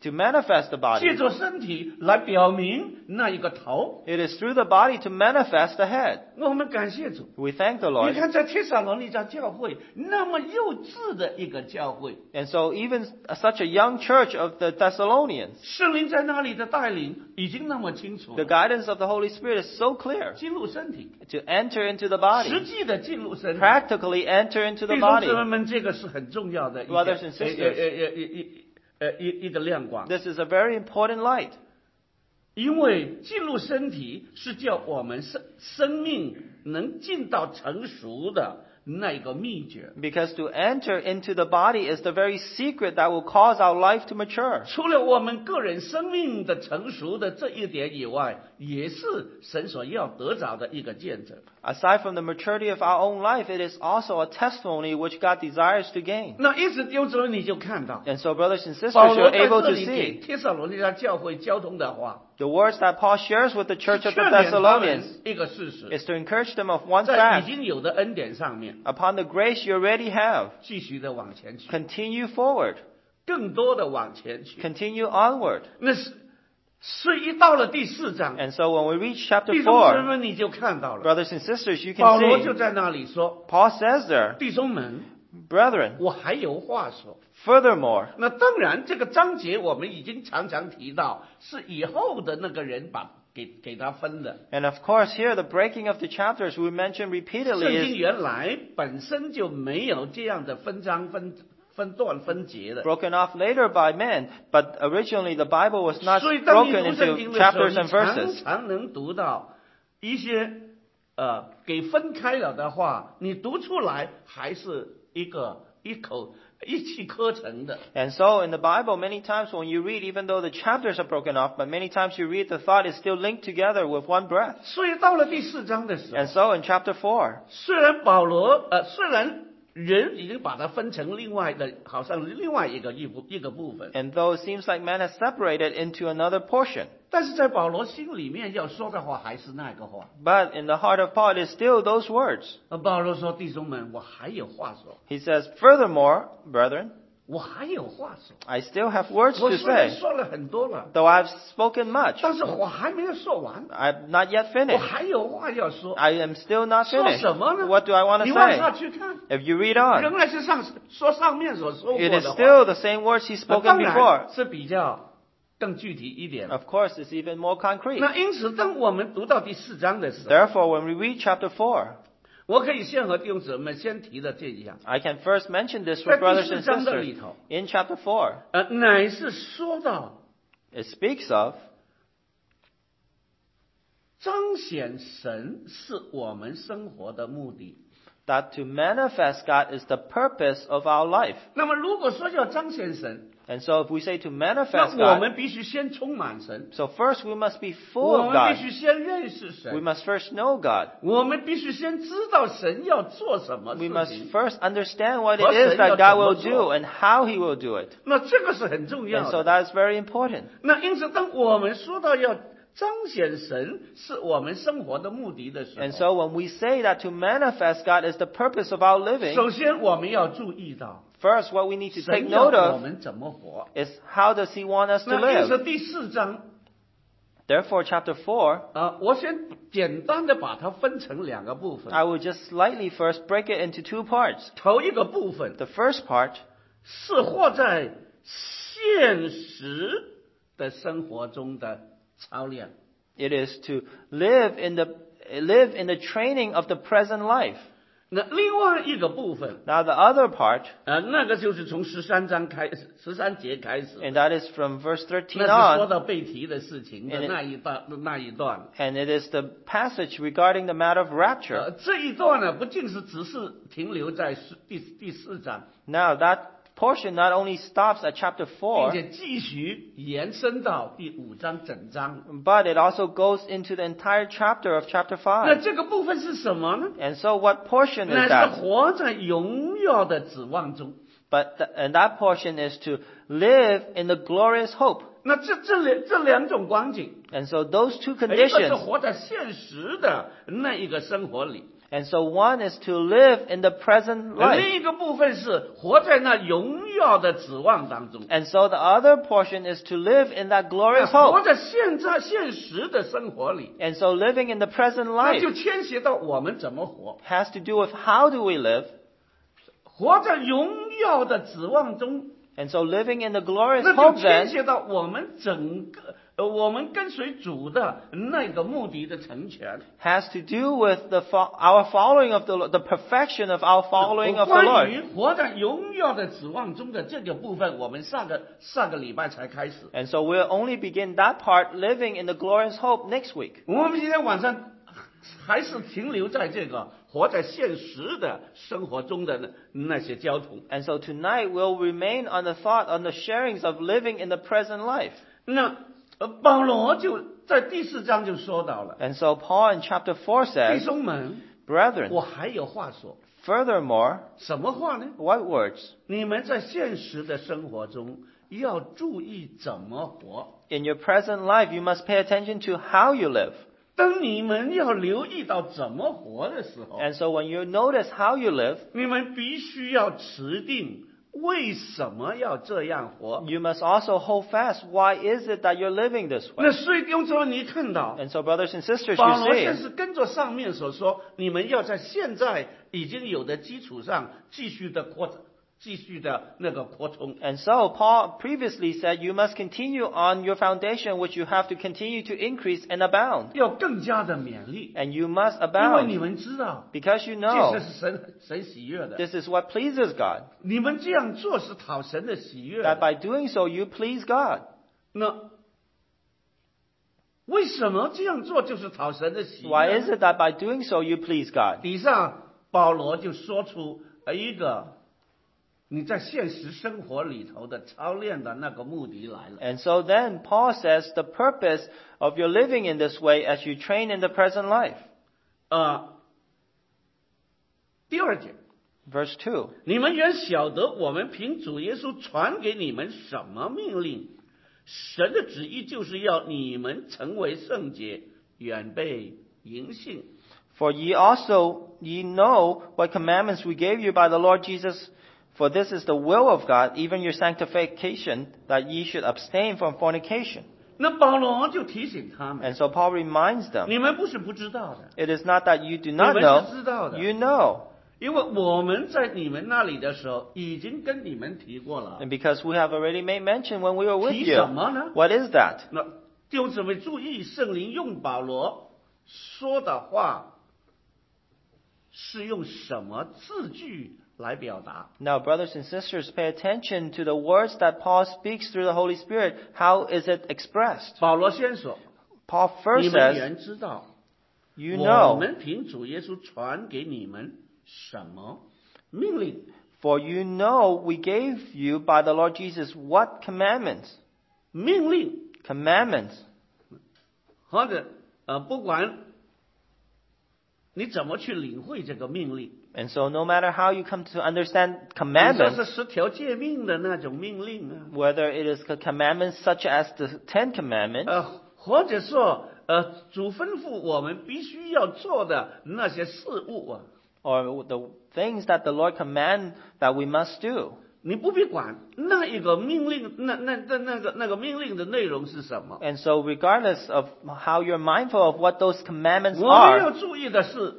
to manifest the 借 body. 着身体来表明那一个头。 It is through the body to manifest the head. 我们感谢主。 We thank the 你 Lord. 看，在帖撒罗尼迦教会那么幼稚的一个教会， And so even such a young church of the Thessalonians, 圣灵在那里的带领已经那么清楚 the 了， guidance of the Holy Spirit is so clear 进入身体， to enter into the 实 body, 际的进入身体。 practically enter into the 弟兄姊 body. 妹们，这个是很重要的一 Brothers 点 and 呃 sisters 呃呃一一呃一一个亮光， This is a very important light. 因为进入身体是叫我们生生命能进到成熟的那一个秘诀。 Because to enter into the body is the very secret that will cause our life to mature. 除了我们个人生命的成熟的这一点以外，也是神所要得着的一个见证。 Aside from the maturity of our own life, it is also a testimony which God desires to gain. 那因此，弟兄姊妹，你就看到 And so, brothers and sisters, 保罗 you're 在 able 这 to 里给 see 帖撒罗尼迦教会交通的话， the words that Paul shares with the church of 劝 the 勉他们 Thessalonians 一个事实， is to encourage them of one 在已 fact. 经有的恩典上面 Upon the grace you already have, 继续的往前去， continue forward, 更多的往前去。 continue onward. 那是，所以一到了第四章， And so when we reach chapter 弟兄姊 four, 妹你就看到了， brothers and sisters, you 保 can 罗就 see 在那里说 Paul says there,：“ 弟兄们， brethren, 我还有话说。” furthermore, 那当然，这个章节我们已经常常提到，是以后的那个人把给给他分的。 and of course here the breaking of the chapters we mentioned 圣 repeatedly 经 is 原来本身就没有这样的分章分分段分节的， broken off later by men, but originally the Bible was not 所以当你 broken 读圣经 into 的时候， chapters 你 and 常 verses. 常能读到一些呃给分开了的话，你读出来还是一个一口一气呵成的。 And so in the Bible, many times when you read, even though the chapters are broken off, but many times you read the thought is still linked together with one breath. 所以到了第四章的时候 And，so in chapter four, 虽然保罗呃，虽然人已经把它分成另外的，好像另外一个一部一个部分， and though it seems like man has separated into another portion, 但是在保罗心里面要说的话还是那个话。 but in the heart of Paul, it is still those words. 呃，保罗说：“弟兄们，我还有话说， He says, furthermore, brethren, 我还有话说。 I still have words 我 to 虽然 say, 说了很多了， though I've spoken much. 但是我还没有说完， I've not yet 我 finished. 还有话要说。 I am still not 说 finished. 什么呢？ What do I want 你 to 往下 say? 去看， If you read on, 仍然是上说上面所说过 it 的 is 话。 still the same words he's 那 spoken 当 before. 然是比较更具体一点。 Of course, it's even more concrete. 那因此，当我们读到第四章的时候， Therefore, when we read chapter four, 我可以先和弟兄姊妹先提的这一样， I can first mention this 在 with 第 brothers 四 and 章的 sisters. 里头， In chapter four, 呃，乃是说到 it speaks of 彰显神是我们生活的目的。 that to manifest God is the purpose of our life. 那么，如果说要彰显神， And so if we say to 那 manifest 我 God, 们必须先充满神， so first we must be 我 full of 们必 God. 须先认识 We 神， must first know God. 我们必须先知道神要做什么 We 事 must 情。 first understand what it 和 is 神要 that God 怎么 will 做。 do and how He will do it. 那这个是很重 And 要 so 的。 that is very important. 那因此，当我们说到要彰显神是我们生活的目的的时 And 候， so when we say that to manifest God is the purpose of our living, 首先我们要注意到 first what we need to take 神要 note 我 of 们怎么活。 is how does He want us to 那因此 live. 第四章 Therefore, chapter four, 啊，我先简单的把它分成两个部分。 I will just slightly first break it into two parts. 头一个部分 The first part 是活在现实的生活中的操练， it is to live in the live in the training of the present life. 那另外一个部分， Now the other part, 呃，那个就是从十三章开始，十三节开始， and that is from verse 那 thirteen 是说 on, 到被提的事情的 And it- 那一段那一段。 and it is the passage regarding the matter of rapture. 呃，这一段呢，不仅是只是停留在四第第四章， Now that portion not only stops at chapter 并 four, 且继续延伸到第五章整章。 but it also goes into the entire chapter of chapter 那 five. 这个部分是什么呢？ And so what portion 乃 is 是 that? 活在荣耀的指望中。 But th- and that portion is to live in the glorious hope. 那这这两这两种光景， And so those two 一个是 conditions, 活在现实的那一个生活里， And so one is to live in the present 而 life. 另一个部分是活在那荣耀的指望当中。 And so the other portion is to live in that 那 glorious 活 hope. 在现在现实的生活里， And so living in the present 那 life 就牵涉到我们怎么活。 has to do with how do we live. 活在荣耀的指望中， And so living in the glorious 那就 hope 牵 then 涉到我们整个呃我们跟随主的那个目的的成全。 has to do with the fo- our following of the Lord, the perfection of our following of the 关 Lord. 于活在荣耀的指望中的这个部分，我们上个上个礼拜才开始。 And so we'll only begin that part, living in the glorious hope, next week. 我们今天晚上还是停留在这个活在现实的生活中的那那些交通。 And so tonight we'll remain on the thought, on the sharings of living in the present life. 那呃，保罗就在第四章就说到了， And so Paul in chapter four 弟 says, 兄们， Brethren, 我还有话说。 furthermore, 什么话呢？ what words? 你们在现实的生活中要注意怎么活。 In your present life, you must pay attention to how you live. 当你们要留意到怎么活的时候， And so when you notice how you live, 你们必须要持定为什么要这样活。 you must also hold fast. Why is it that you're living this 那 way? 所以弟兄姊妹，你看到 And so brothers and sisters, 保 you 罗现 see, 是跟着上面所说，你们要在现在已经有的基础上继续的扩，继续的那个扩充。 and so Paul previously said, you must continue on your foundation, which you have to continue to increase and abound. 要更加的勉励， And you must 因为你 abound 们知道， because you 这 know 是神神喜悦的。 this is what pleases God. 你们这样做是讨神的喜悦 That 的。 by doing so, you please God. 那为什么这样做就是讨神的喜 Why 悦 is 呢？ it that by doing so, you please God? 底上保罗就说出呃一个你在现实生活里头的操练的那个目的来了。 And so then Paul says the purpose of your living in this way as you train in the present life. 呃，第二节， Verse two. 你们原晓得我们凭主耶稣传给你们什么命令？神的旨意就是要你们成为圣洁，远被淫性。 For ye also, ye know what commandments we gave you by the Lord Jesus. For this is the will of God, even your sanctification, that ye should abstain from fornication. 那保罗就提醒他们， And so Paul reminds them, 你们不是不知道的， it is not that you do 你 not 们 know, 是知道的， you know. 因为我们在你们那里的时候已经跟你们提过了。 And because we have already made mention when we were with 提 you. 什么呢？ What is that? 那弟兄姊妹注意，圣灵用保罗说的话是用什么字句来表达？ Now, brothers and sisters, pay attention to the words that Paul speaks through the Holy Spirit. How is it expressed? 保罗先说， Paul 你 first 们 says, 原知道， you 我 know, 们凭主耶稣传给你们什么命令？ for you know we gave you by the Lord Jesus what commandments? 命令， Commandments. 或者呃，不管你怎么去领会这个命令， And so no matter how you come to understand 你说 commandments, 是十条诫命的那种命令啊， whether it is the commandments such as the Ten Commandments, 呃，或者说呃，主吩咐我们必须要做的那些事物啊， or the things that the Lord command that we must do. 你不必管那一个命令，那那那那个那个命令的内容是什么。 And so regardless of how you're mindful of what those commandments 我们要 are, 注意的是，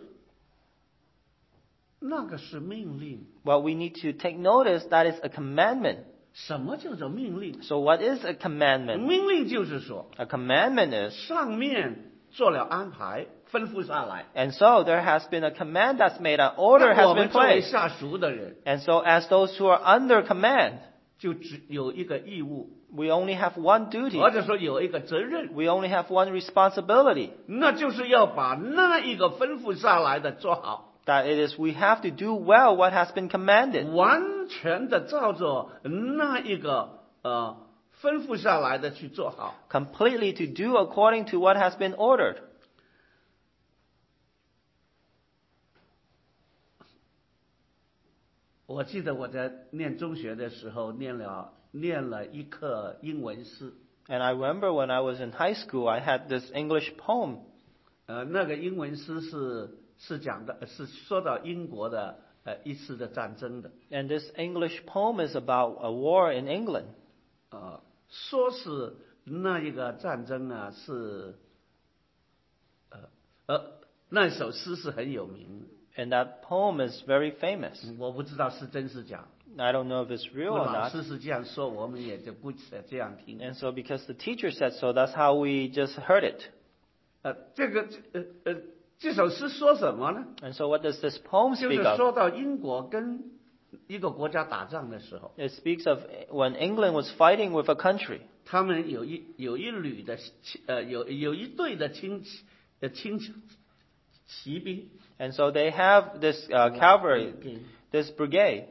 那个是命令。 what we need to take notice, that is a commandment. 什么叫做命令？ So what is a commandment? 命令就是说， A commandment is, 上面做了安排，吩咐下来。 and so there has been a command that's made, an order 那 has 我 been 们作为 placed. 下属的人， And so as those who are under command, 就只有一个义务， we only have one duty. 或者说有一个责任， We only have one responsibility. 那就是要把那一个吩咐下来的做好， That it is we have to do well what has been commanded. 完全的照着那一个呃吩咐下来的去做好。 Completely to do according to what has been ordered. 我记得我在念中学的时候，念了念了一课英文诗， And I remember when I was in high school, I had this English poem. 呃，那个英文诗是是讲的是说到英国的呃一次的战争的。 And this English poem is about a war in England. 呃，说是那一个战争呢是，呃呃，那首诗是很有名， And that poem is very famous. 我不知道是真是假。 I don't know if it's real or 老 not. 师是这样说，我们也就不这样听。 And so because the teacher said so, that's how we just heard it. 呃，这个呃呃，这首诗说什么呢？ And so what does this poem 就 speak 是 of? 说到英国跟一个国家打仗的时候， It speaks of when England was fighting with a country. 他们有一有一旅的呃有有一队的轻骑呃轻骑兵。 And so they have this uh, cavalry, this brigade.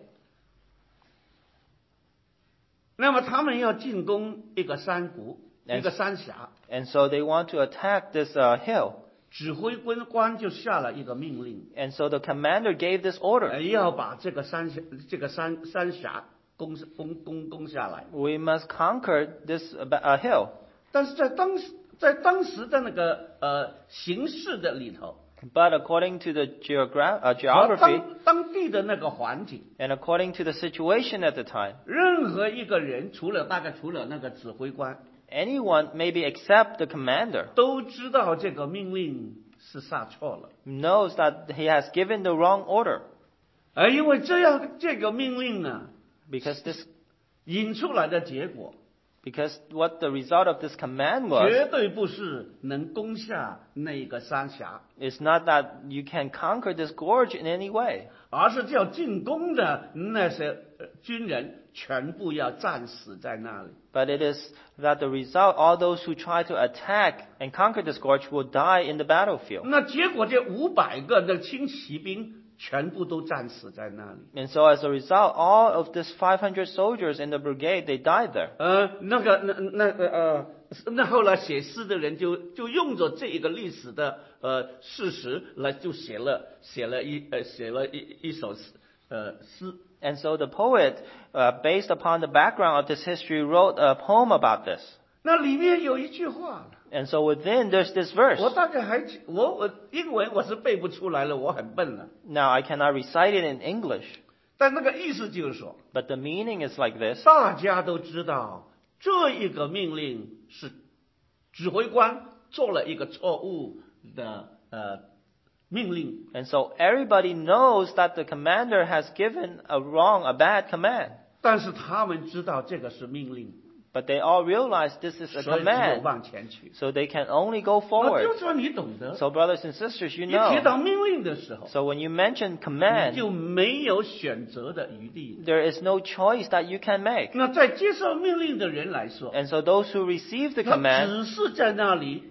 那么他们要进攻一个山谷，一个山峡。 And so they want to attack this uh, hill. 指挥官就下了一个命令， And so the commander gave this order. 呃要把这个山峡这个山山峡攻攻攻攻下来。 We must conquer this uh, hill. 但是在当时在当时的那个呃形势的里头， But according to the geogra- uh, 和 geography 当当地的那个环境， and according to the situation at the time, 任何一个人除了大概除了那个指挥官， anyone, maybe except the commander, 都知道这个命令是下错了。 knows that he has given the wrong order. 而因为这样这个命令呢， Because this, 引出来的结果 because what the result of this command 绝 was 对不是能攻下那个山峡， is not that you can conquer this gorge in any way, 而是叫进攻的那些呃军人全部要战死在那里。 but it is that the result, all those who try to attack and conquer this gorge will die in the battlefield. 那结果这五百个的轻骑兵全部都战死在那里。 And so as a result, all of this five hundred soldiers in the brigade, they died there. 呃，那个那那个呃，那后来写诗的人就就用着这一个历史的呃事实来就写了写了一呃写了一一首诗呃诗。 And so the poet, uh, based upon the background of this history, wrote a poem about this. 那里面有一句话， And so within there's this verse. 我大概还我我英文我是背不出来了，我很笨了。 Now I cannot recite it in English, 但那个意思就是说， but the meaning is like this. 大家都知道这一个命令是指挥官做了一个错误的呃命令， And so everybody knows that the commander has given a wrong, a bad command. 但是他们知道这个是命令， But they all realize this is a 所以只有 command. 往前去。 So they can only go 那 forward. 就算你懂得， So brothers and sisters, you 一提 know. 到命令的时候， So when you mention 你 command, 就没有选择的余地。 there is no choice that you can make. 那在接受命令的人来说， And so those who receive the 他 command, 只是在那里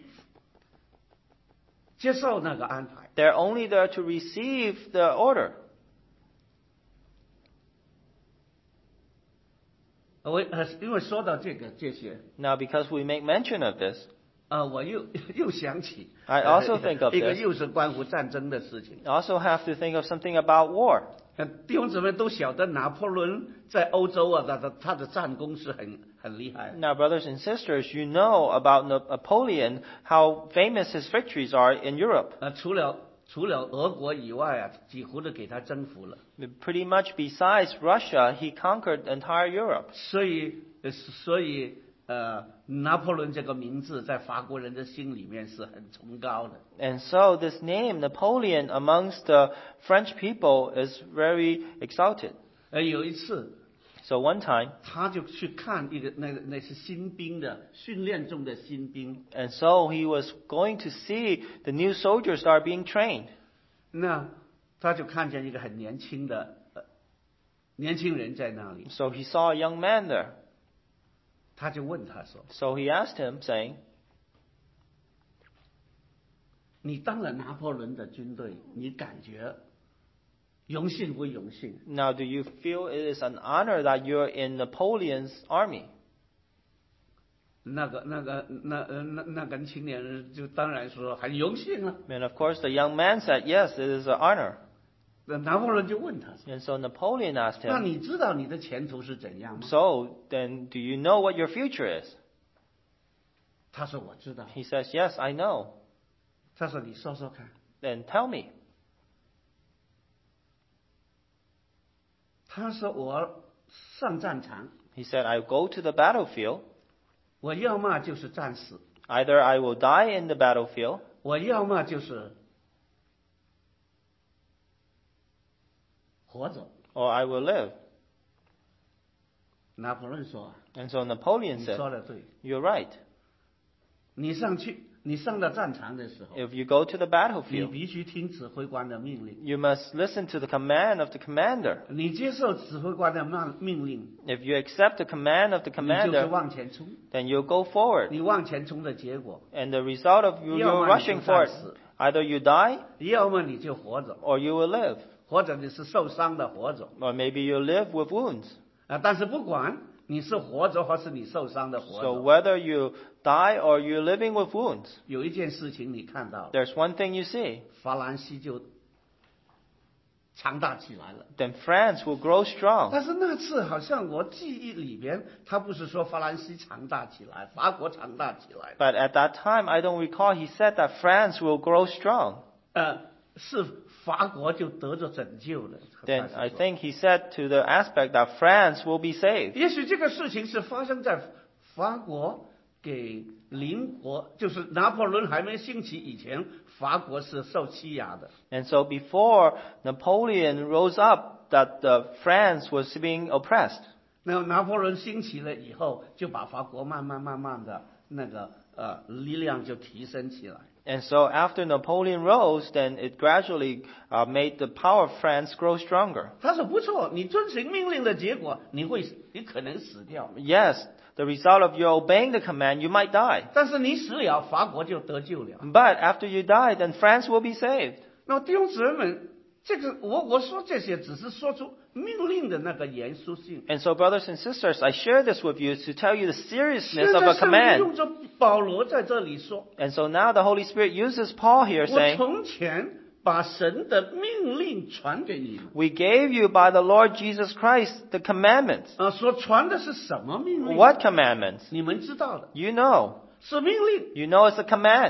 接受那个安排。 they're only there to receive the order. 我呃因为说到这个这些， Now because we make mention of this, 啊，我又又想起 I also think of 一个 this. 又是关乎战争的事情。 I also have to think of something about war. 呃弟兄姊妹都晓得拿破仑在欧洲啊，他的他的战功是很很厉害的。 Now brothers and sisters, you know about Napoleon, how famous his victories are in Europe. 呃，除了除了俄国以外啊，几乎都给他征服了。 Pretty much besides Russia, he conquered entire Europe. 所以呃所以呃，拿破仑这个名字在法国人的心里面是很崇高的。 And so this name, Napoleon, amongst the French people is very exalted. 呃，有一次 So one time, 他就去看一个那那是新兵的训练中的新兵， and so he was going to see the new soldiers that are being trained. 那他就看见一个很年轻的呃年轻人在那里， So he saw a young man there. 他就问他说 So he asked him, saying, 你当了拿破仑的军队，你感觉荣幸不荣幸？ Now do you feel it is an honor that you're in Napoleon's army? 那个那个那呃那那个青年人就当然说很荣幸了。 And of course the young man said, yes, it is an honor. 那拿破仑就问他说 And so Napoleon asked：“ 那 him, 你知道你的前途是怎样吗？” so then do you know what your future is? 他说：“我知道。 He says, yes, I know. ” 他说：“你说说看。” then tell me. 他说我上战场， He said, I go to the battlefield. 我要么就是战死， Either I will die in the battlefield, 我要么就是活着。 or I will live. 拿破仑说 And so Napoleon 你 said, 说的对， you're right. 你上去，你上到战场的时候， If you go to the 你 battlefield, 必须听指挥官的命令， you must listen to the command of the commander. 你接受指挥官的命命令， If you accept the command of the 你就是 commander, 往前冲。 then you'll go forward. 你往前冲的结果， And the result of you, Yeah, you're man, rushing you for it, can't. either you die 要么你就活着， or you will live. 或者你是受伤的活着 Or maybe you'll live with wounds. 啊。但是不管你是活着还是你受伤的活 So 着， whether you die or you're living with wounds, 有一件事情你看到了， there's one thing you see. 法兰西就强大起来了。 Then France will grow strong. 但是那次好像我记忆里边，他不是说法兰西强大起来，法国强大起来， But at that time, I don't recall he said that France will grow strong. 呃，是法国就得着拯救了。 Then 他 I 是说 think he said to the aspect that France will be saved. 也许这个事情是发生在法国给邻国，就是拿破仑还没兴起以前，法国是受欺压的。 And so before Napoleon rose up, that uh, France was being oppressed. 那拿破仑兴起了以后，就把法国慢慢慢慢的那个呃力量就提升起来。 And so after Napoleon rose, then it gradually uh, made the power of France grow stronger. 他说不错，你遵循命令的结果，你会你可能死掉， Yes, the result of your obeying the command, you might die. 但是你死了，法国就得救了。 But after you die, then France will be saved. 那么弟兄姊妹们，这个我我说这些只是说出命令的那个严肃性。 And so, brothers and sisters, I share this with you to tell you the 现 seriousness 在 of a 圣灵 command. 用着保罗在这里说， And so now the Holy Spirit uses Paul here 我 saying, 从前把神的命令传给你们。 we gave you by the Lord Jesus Christ the commandments. 啊，所传的是什么命令？ What commandments? 你们知道的， You know. 是命令。 You know it's a command.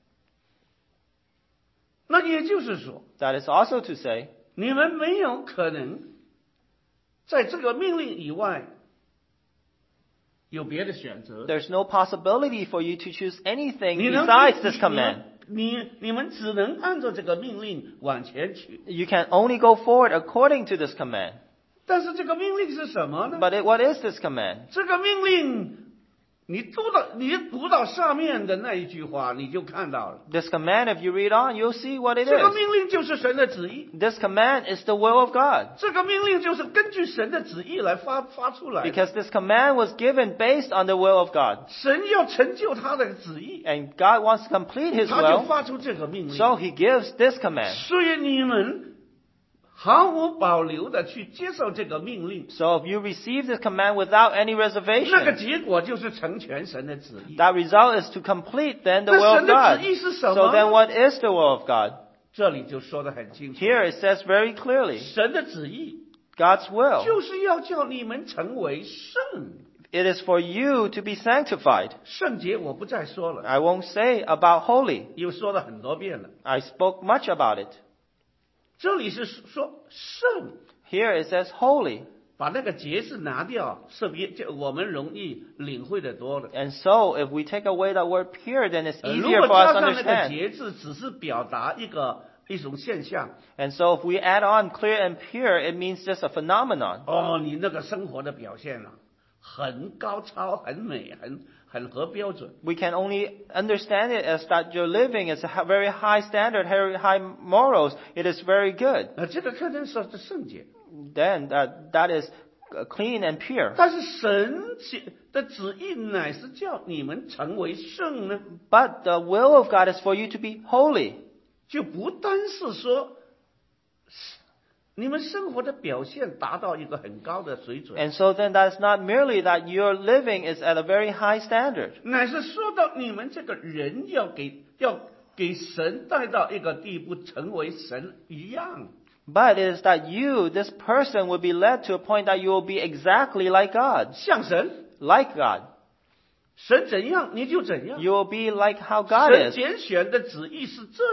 那也就是说， That is also to say, 你们没有可能在这个命令以外有别的选择。 there's no possibility for you to choose anything 你能 besides this 你 command. 你你们只能按照这个命令往前去。 You can only go forward according to this command. 但是这个命令是什么呢？ But it, what is this command? 这个命令，你读到你读到上面的那一句话，你就看到了。 This command, if you read on, you'll see what it 这个 is. 命令就是神的旨意， This command is the will of God. 这个命令就是根据神的旨意来发发出来的。 Because this command was given based on the will of God. 神要成就他的旨意， And God wants to complete His 他就 will, 发出这个命令。 so He gives this command. 所以你们毫无保留的去接受这个命令， So if you receive this command without any 那个 reservation, 结果就是成全神的旨意。 that result is to complete then the 那 will 神 of 的 God. 旨意是什 So then 么？ what is the will of God? 这里就说得很清楚， Here it says very clearly, 神的旨意 God's will. 就是要叫你们成为圣。 It is for you to be sanctified. 圣洁我不再说了， I won't say about holy. 又说了很多遍了。 I spoke much about it. 这里是说圣， Here it says holy. 把那个节字拿掉，是比就我们容易领会的多了。 And so if we take away that word pure, then it's 呃如 easier 果 for us 加 to 上那个 understand. 节字，只是表达一个一种现象。 And so if we add on clear and pure, it means just a phenomenon. 哦，你那个生活的表现啊，很高超、很美、很很合标准。 We can only understand it as that your living is a ha- very high standard, very high morals. It is very good. 呃，这个可能说是圣洁， Then that, that is uh, clean and pure. 但是神的旨意乃是叫你们成为圣呢， But the will of God is for you to be holy. 就不单是说你们生活的表现达到一个很高的水准， And so then that's not merely that your living is at a very high standard. 乃是说到你们这个人要给要给神带到一个地步，成为神一样。 But it is that you, this person, will be led to a point that you will be exactly like God. 像神， Like God. 神怎样你就怎样。 You will be like how God 神 is. 拣选的旨意是这样，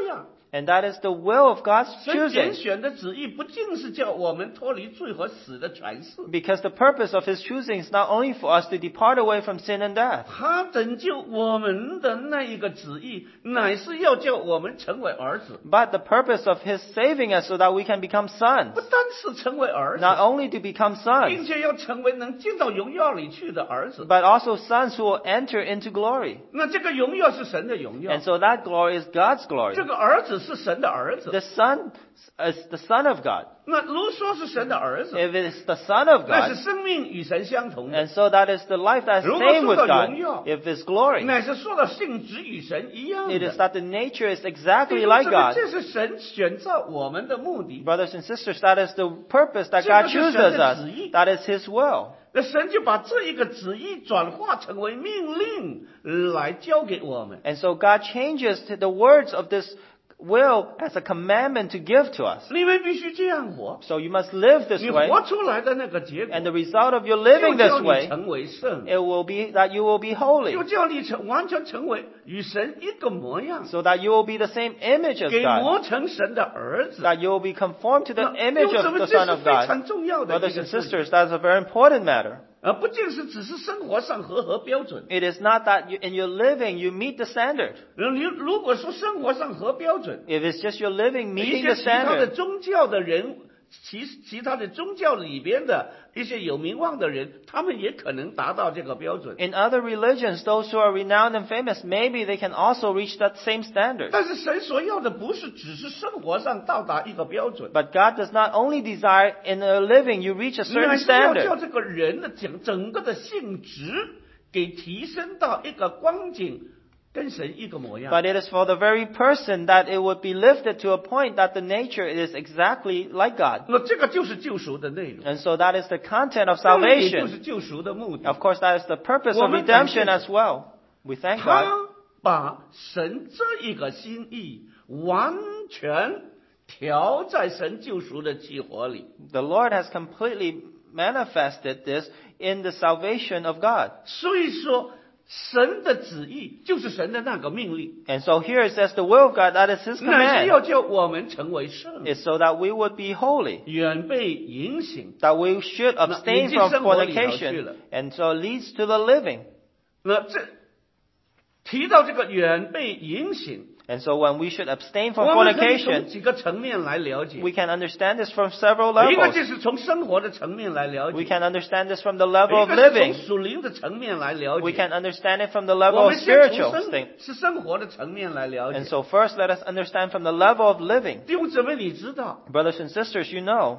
And that is the will of God's 神拣 choosing. 选的旨意不仅是叫我们脱离罪和死的权势， Because the purpose of His choosing is not only for us to depart away from sin and death. 他拯救我们的那一个旨意，乃是要叫我们成为儿子， But the purpose of His saving us so that we can become sons. 不单是成为儿子， Not only to become 并 sons, 且要成为能进到荣耀里去的儿子。 but also sons who will enter into glory. 那这个荣耀是神的荣耀 And，so that glory is God's glory. 这个儿子是神的儿子。 The Son is the Son of God. 那如说是神的儿子， If it is the Son of 那是 God, 生命与神相同的， and so that is the life that is 如果 same 说 with 到 God. 荣耀， If it's glory, 乃是说到性质与神一样 it is 的。 that the nature is exactly 弟兄 like 姊妹 God. 这是神选造我们的目的。 Brothers and sisters, that is the purpose that 这个 God 是神的 chooses us. 旨意。 That is His will. 那神就把这一个旨意转化成为命令来交给我们。 And so God changes the words of this will as a commandment to give to us. 你们必须这样活， So you must live this 你 way. 活出来的那个结果 And the result of your 就 living 叫 this 你 way, 成为圣， it will be that you will be holy. 就叫你成完全成为与神一个模样， So that you will be the same image of 给 God. 磨成神的儿子。 That you will be conformed to the 那 image 弟兄姊 of 妹 the 这 Son 是 of 非 God. 常重要的一 Brothers 个 and 事情， sisters, that's a very important matter. 而不仅是只是生活上合合标准。 It is not that you, in your living you meet the standard. 你如果说生活上合标准， If it's just your living 一 meeting 些 the 其他的 standard, 宗教的人，其其他的宗教里边的一些有名望的人，他们也可能达到这个标准。 in other religions, those who are renowned and famous, maybe they can also reach that same standard. 但是神所要的不是只是生活上到达一个标准， But God does not only desire in a living you reach a 乃 certain 是要叫 standard, 这个人的整整个的性质给提升到一个光景，跟神一个模样。 but it is for the very person that it would be lifted to a point that the nature is exactly like God. 那这个就是救赎的内容， And so that is the content of 当然也就 salvation. 是救赎的目的。 Of course, that is the purpose of 我们感谢 redemption as well. We thank 他 God. 把神这一个心意完全调在神救赎的计划里， The Lord has completely manifested this in the salvation of God. 所以说神的旨意就是神的那个命令， And so here it says the will of God, that is His 乃是要 command, 叫我们成为圣， is so that we would be holy, 远被淫行。 that we should abstain 已经 from 生活里头去 fornication, 了。 and so it leads to the living. 那这提到这个远被淫行， And so when we should abstain from 我们可以从 fornication, 几个层面来了解。 we can understand this from several 一个 levels. 就是从生活的层面来了 We 解， can understand this from the level 一 of 个是从 living. 属灵的层面来了 We 解。 can understand it from the level 我 of 们先 spiritual 从生 thing. 是生活的层面来了 And 解。 so first let us understand from the level of living. 弟兄姊妹，你知道 Brothers and sisters, you know,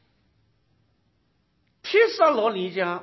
帖撒罗尼迦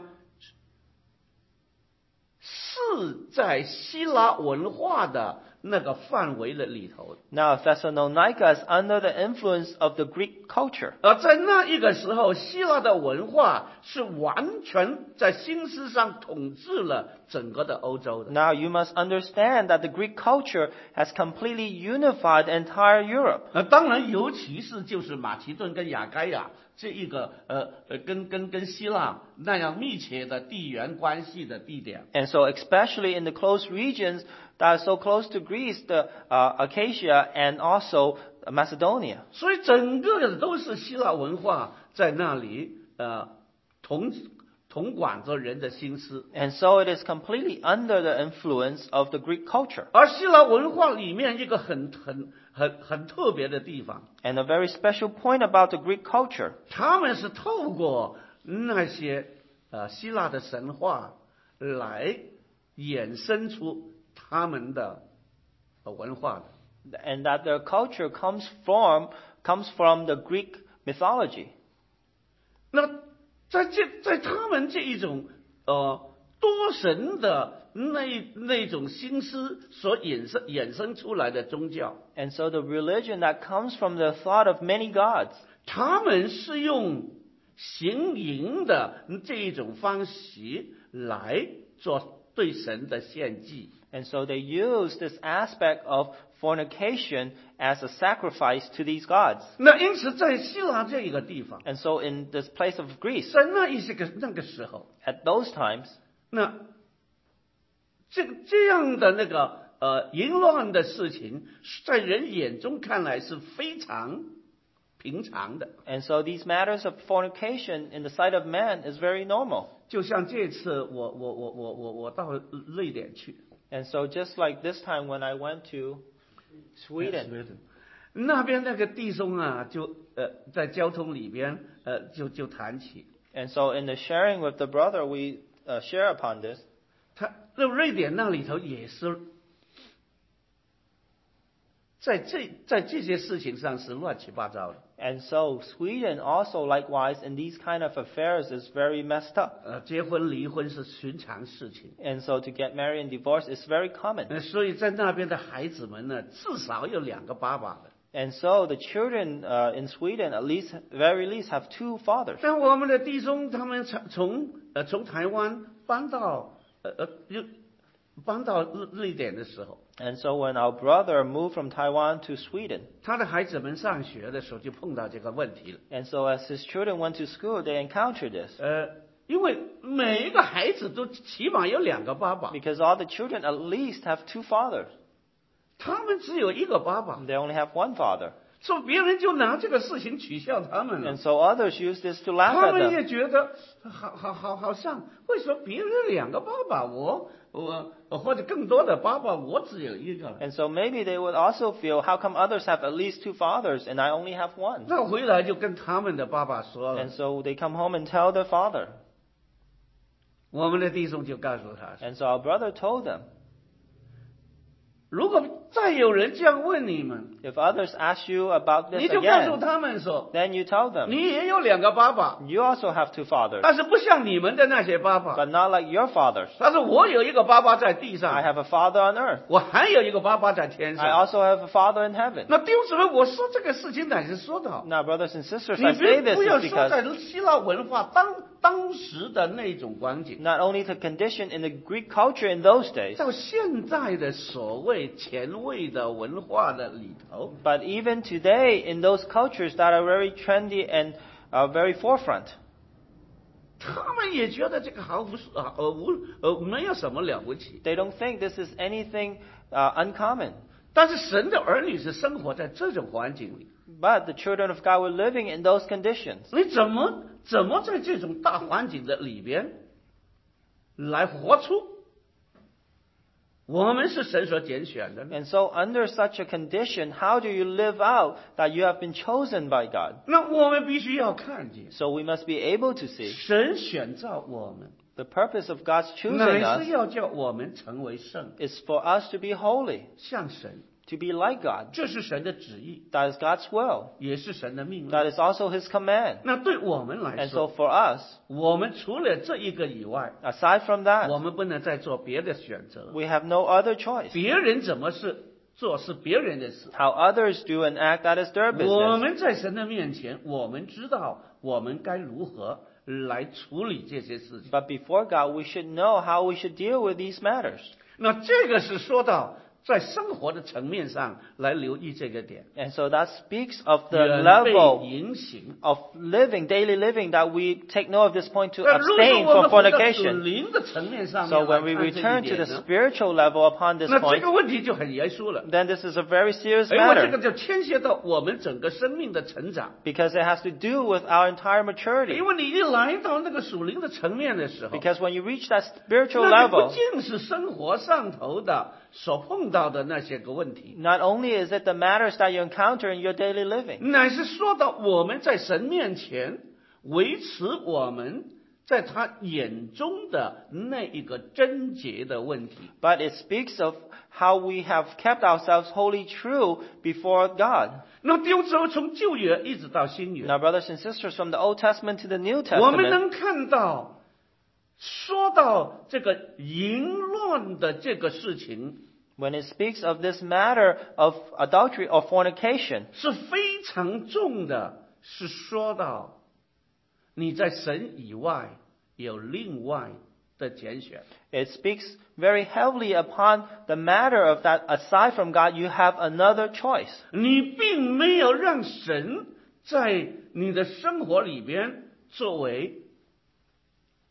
是在希腊文化的那个范围的里头的， now Thessalonica is under the influence of the Greek culture. 而在那一个时候，希腊的文化是完全在心思上统治了整个的欧洲的。 Now you must understand that the Greek culture has completely unified entire Europe. 呃，当然，尤其是就是马其顿跟雅该亚这一个呃呃跟跟跟希腊那样密切的地缘关系的地点。 And so especially in the close regions that are so close to Greece, the uh, Acacia and also Macedonia. 所以整个的都是希腊文化在那里呃统统管着人的心思， And so it is completely under the influence of the Greek culture. 而希腊文化里面一个很很很很特别的地方， And a very special point about the Greek culture, 他们是透过那些呃希腊的神话来衍生出他们的呃文化的。 and that their culture comes from comes from the Greek mythology. 那在这在他们这一种呃多神的那那种心思所衍生衍生出来的宗教， And so the religion that comes from the thought of many gods, 他们是用行淫的这一种方式来做对神的献祭。 and so they use this aspect of fornication as a sacrifice to these gods. 那因此，在希腊这一个地方， And so in this place of Greece, 在那一些个那个时候， at those times, 那这个这样的那个呃淫乱的事情，在人眼中看来是非常平常的。 And so these matters of fornication in the sight of man is very normal. 就像这次我我我我我我到瑞典去， And so just like this time when I went to Sweden, 那边那个弟兄啊，就呃在交通里边呃就就谈起， and so in the sharing with the brother, we uh, share upon this. 他那瑞典那里头也是，在这在这些事情上是乱七八糟的。 And so Sweden also likewise in these kind of affairs is very messed up. 呃，结婚离婚是寻常事情， And so to get married and divorce is very common. 呃，所以在那边的孩子们呢，至少有两个爸爸的。 And so the children uh, in Sweden at least, very least, have two fathers. 但我们的弟兄他们从从呃从台湾搬到呃呃就搬到瑞瑞典的时候， And so when our brother moved from Taiwan to Sweden, 他的孩子们上学的时候就碰到这个问题了。 and so as his children went to school, they encountered this. 呃，因为每一个孩子都起码有两个爸爸， Because all the children at least have two fathers. 他们只有一个爸爸， They only have one father. 所以别人就拿这个事情取笑他们了 And。so others use this to laugh 他 at 们 them. 也觉得好好好好像为什么别人两个爸爸，我我或者更多的爸爸，我只有一个。 And so maybe they would also feel, how come others have at least two fathers and I only have one? 那回来就跟他们的爸爸说了， And so they come home and tell their father. 我们的弟兄就告诉他说， And so our brother told them, 如果再有人这样问你们， if others ask you about this 你就告诉 again, 他们说， then you tell them, 你也有两个爸爸， you also have two fathers, 但是不像你们的那些爸爸。 but not like your fathers. 但是我有一个爸爸在地 I 上， have a father on earth. 我还有一个爸爸在天 I 上。 also have a father in heaven. 那弟兄姊妹，我说这个事情乃是说的好， Now, brothers and sisters, 你 I say 别 this 不要 is 说在 because 希腊文化当当时的那种光景， not only the condition in the Greek culture in those days, 到现在的所谓前卫的文化的里头， but even today in those cultures that are very trendy and uh, very forefront, 他们也觉得这个毫无啊呃无呃没有什么了不起。 they don't think this is anything uh, uncommon. 但是神的儿女是生活在这种环境里， But the children of God were living in those conditions. 你怎么怎么在这种大环境的里边来活出我们是神所拣选的呢？ And so under such a condition, how do you live out that you have been chosen by God? 那我们必须要看见， So we must be able to see 神选造我们， the purpose of God's choosing 乃是 us 要叫我们成为圣， is for us to be holy, 像神， to be like God. 这是神的旨意， That is God's will. 也是神的命令。 That is also His command. 那对我们来 And so 说， for us, 我们除了这一个以外， aside from 我 that, 们不能再做别的选择。 we have no other choice. 别人怎么是做是别人的事， How others do and act, that is their 我 business. 们在神的面前，我们知道我们该如何来处理这些事情。 But before God, we should know how we should deal with these matters. 那这个是说到在生活的层面上来留意这个点， And so that speaks of the 远 level 被言行。 of living, daily living, that we take note of this point to 那如果 abstain 我 from 们回到属 fornication. 灵的层面上 So 面来 when we 看这 return 一 to 点 the 呢， spiritual level upon this 那这 point, 个问题就很严肃了。 then this is a very serious 因为这个 matter 就牵涉到我们整个生命的成长。 because it has to do with our entire 因 maturity. 为你一来到那个属灵的层面的时候， Because when you reach that spiritual 那就不 level, 仅是生活上头的所碰到的那些个问题， not only is it the matters that you encounter in your daily living, 乃是说到我们在神面前维持我们在他眼中的那一个贞洁的问题。 but it speaks of how we have kept ourselves wholly true before God. 那丢之后，从旧约一直到新约， Now, brothers and sisters, from the Old Testament to the New 我们 Testament, 能看到，说到这个淫乱的这个事情， when it speaks of this matter of adultery or fornication, 是非常重的，是说到你在神以外有另外的拣选。 it speaks very heavily upon the matter of that aside from God, you have another choice. 你并没有让神在你的生活里边作为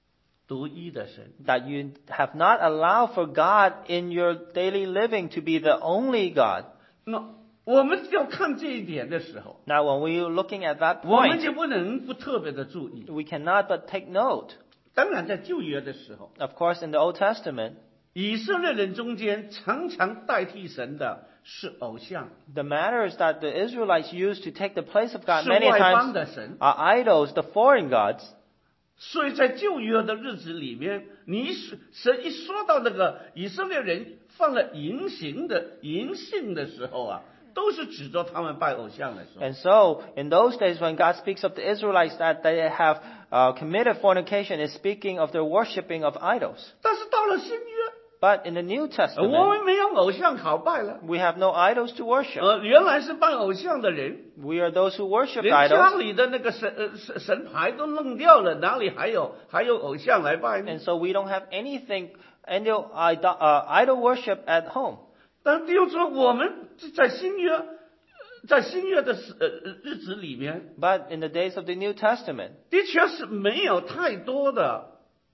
独一的神。 that you have not allowed for God in your daily living to be the only God. 那我们要看这一点的时候， Now, when we're looking at that 我们 point, 就不能不特别的注意。 we cannot but take note. 当然，在旧约的时候， Of course, in the Old Testament, 以色列人中间常常代替神的是偶像， the matters that the Israelites used to take the place of God 是 many 外邦 times 的神。 are idols, the foreign gods. 所以在旧约的日子里面，你一说神一说到那个以色列人犯了淫行的淫性的时候啊，都是指着他们拜偶像的时候。 And so, in those days when God speaks of the Israelites that they have uh, committed fornication, is speaking of their worshipping of idols. 但是到了新约， But in the New 我 Testament, 们没有偶像好拜了。 we have no idols to worship. 呃，原来是拜偶像的人， We are those who worship 连家 idols. 里的那个神呃神神牌都弄掉了，哪里还有还有偶像来拜呢？ And so we don't have anything, any idol, uh, idol worship at home. 但弟兄说，我们在新约，在新约的时呃日子里面， But in the days of the New Testament, 的确是没有太多的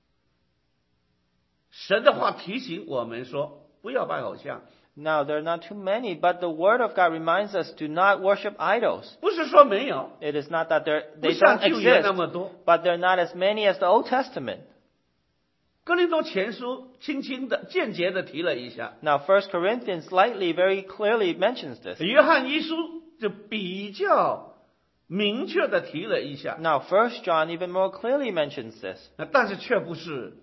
神的话提醒我们说不要拜偶像， now there are not too many, but the Word of God reminds us to not worship idols. 不是说没有， It is not that they're, 不 they 像 don't 旧约 exist, 那么多。 but they're not as many as the Old Testament. 哥林多前书轻轻的、间接的提了一下， Now, First Corinthians lightly, very clearly mentions this. 约翰一书就比较明确的提了一下， Now, First John even more clearly mentions this. 那但是却不是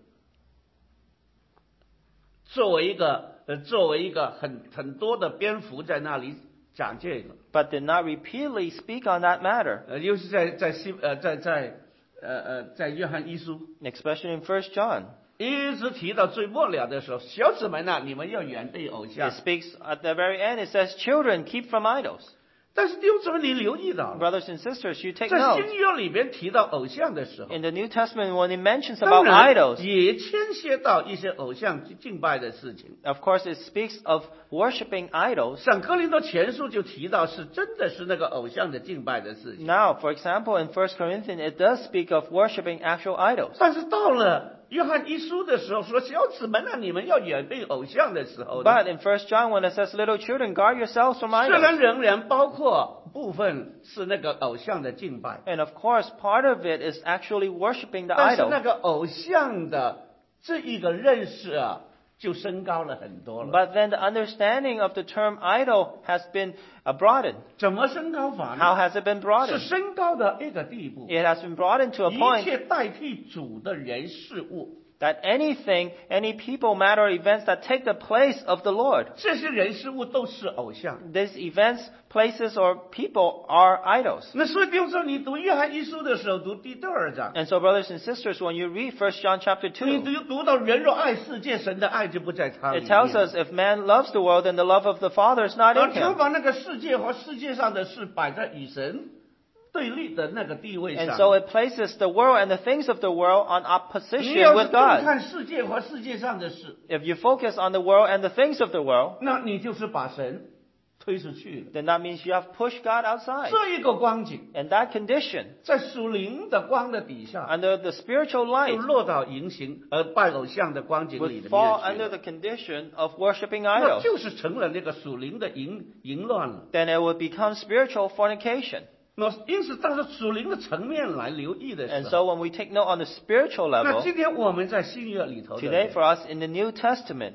作为一个呃作为一个很很多的篇幅在那里讲这个， But did not repeatedly speak on that matter, 呃，尤其在在西呃在在呃呃在约翰一书。 especially in First John. 一直提到最末了的时候，小子们呐、你们要远离偶像 It。speaks at the very end, it says, children, keep from idols. 但是弟兄姊妹，你留意到了， Brothers and sisters, you take 在 note. 新约里边提到偶像的时候， In the New Testament, when it mentions 当 about 然 idols, 也牵涉到一些偶像敬拜的事情。 of course, it speaks of worshiping idols. 像哥林多前书就提到，是真的是那个偶像的敬拜的事情。 Now, for example, in First Corinthians, it does speak of worshiping actual idols. 但是到了约翰一书的时候，说小子们啊，你们要远离偶像的时候呢， But in First John, when it says, little children, guard yourselves from 虽 idols. 然仍然包括部分是那个偶像的敬拜， And of course, part of it is actually worshiping the 但是那 idol. 个偶像的这一个认识啊，就升高了很多了。 But then the understanding of the term idol has been uh, broadened. 怎么升高法 How 呢？ has it been 是 broadened? 升高的一个地步， It has been broadened to a 一 point 切代替主的人事物， that anything, any people, matter, or events that take the place of the Lord, 这些人事物都是偶像。 these events, places, or people are idols. 那所以，比如说你读约翰一书的时候，读第二章， And so, brothers and sisters, when you read First John chapter 你 two, 读读到人若爱世界，神的爱就不在他里 it 面。 tells us if man loves the world, then the love of the Father is not 而 in 他 him. 把那个世界和世界上的事摆在与神对立的那个地位 And 上。 so it places the world and the things of the world on 你 opposition 要是 with 更 God. 看世界和世界上的事， If you focus on the world and the things of the world, 那你就是把神推出去了。 then that means you have pushed God outside. 这一个光景， And that condition, 在属灵的光的底下， under the spiritual 就 light, 落到淫行而拜偶像的光景里 would 的面 fall 去 under 了。 the condition of worshiping 那 idols. 就是成了那个属灵的淫淫乱了。 Then it would become spiritual fornication. 那因此，到了属灵的层面来留意的 And 时 so 候， when we take note on the spiritual 那 level, 今天我们在新约里头的 today for us in the New Testament,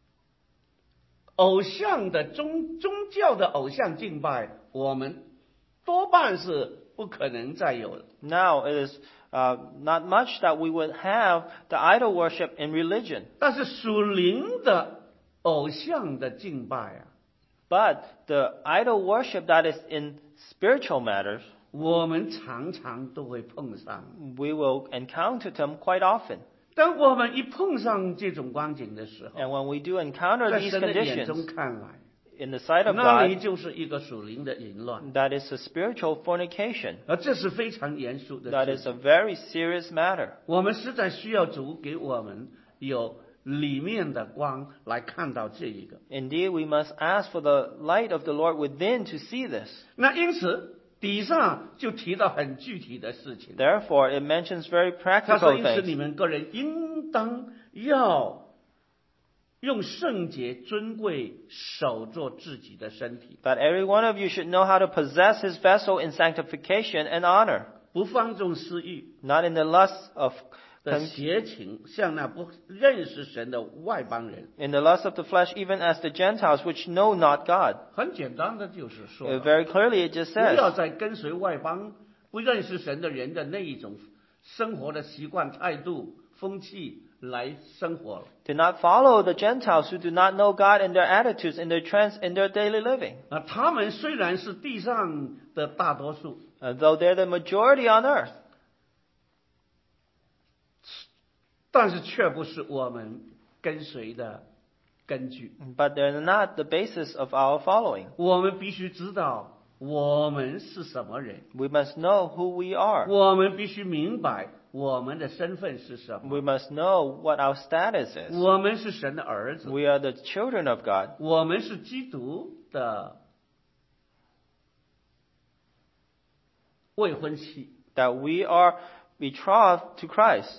偶像的宗宗教的偶像敬拜，我们多半是不可能再有了。 now it is uh, not much that we would have the idol worship in religion. 但是属灵的偶像的敬拜啊， But the idol worship that is in spiritual matters, 我们常常都会碰上。 we will encounter them quite often. 当我们一碰上这种光景的时候， And when we do encounter 在 these 神的眼中 conditions 看来， in the sight of 那里 God, 就是一个属灵的淫乱， that is a spiritual fornication. 而这是非常严肃的 That 事 is 情。 a very serious matter. 我们实在需要主给我们有里面的光来看到这一个。 Indeed, we must ask for the light of the Lord within to see this. 那因此底上就提到很具体的事情。 Therefore, it mentions very 他说：“因 practical 此你 things. 们个人应应当要用圣洁尊贵守住自己的身体， But every one of you should know how to possess his vessel in sanctification and honor, 不放纵私欲 not in the lust of 的邪情，像那不认识神的外邦人。 in the lust of the flesh, even as the Gentiles which know not God. 很简单的就是说 Uh, very clearly it just 不要 says, 再跟随外邦不认识神的人的那一种生活的习惯、态度、风气来生活了。 do not follow the Gentiles who do not know God in their attitudes, in their trends, in their daily living. 啊，他们虽然是地上的大多数， Uh, though they're the majority on earth, 但是却不是我们跟随的根据。 but they're not the basis of our following. 我们必须知道我们是什么人， We must know who we are. 我们必须明白我们的身份是什么。 We must know what our status is. 我们是神的儿子， We are the children of God. 我们是基督的未婚妻， That we are betrothed to Christ.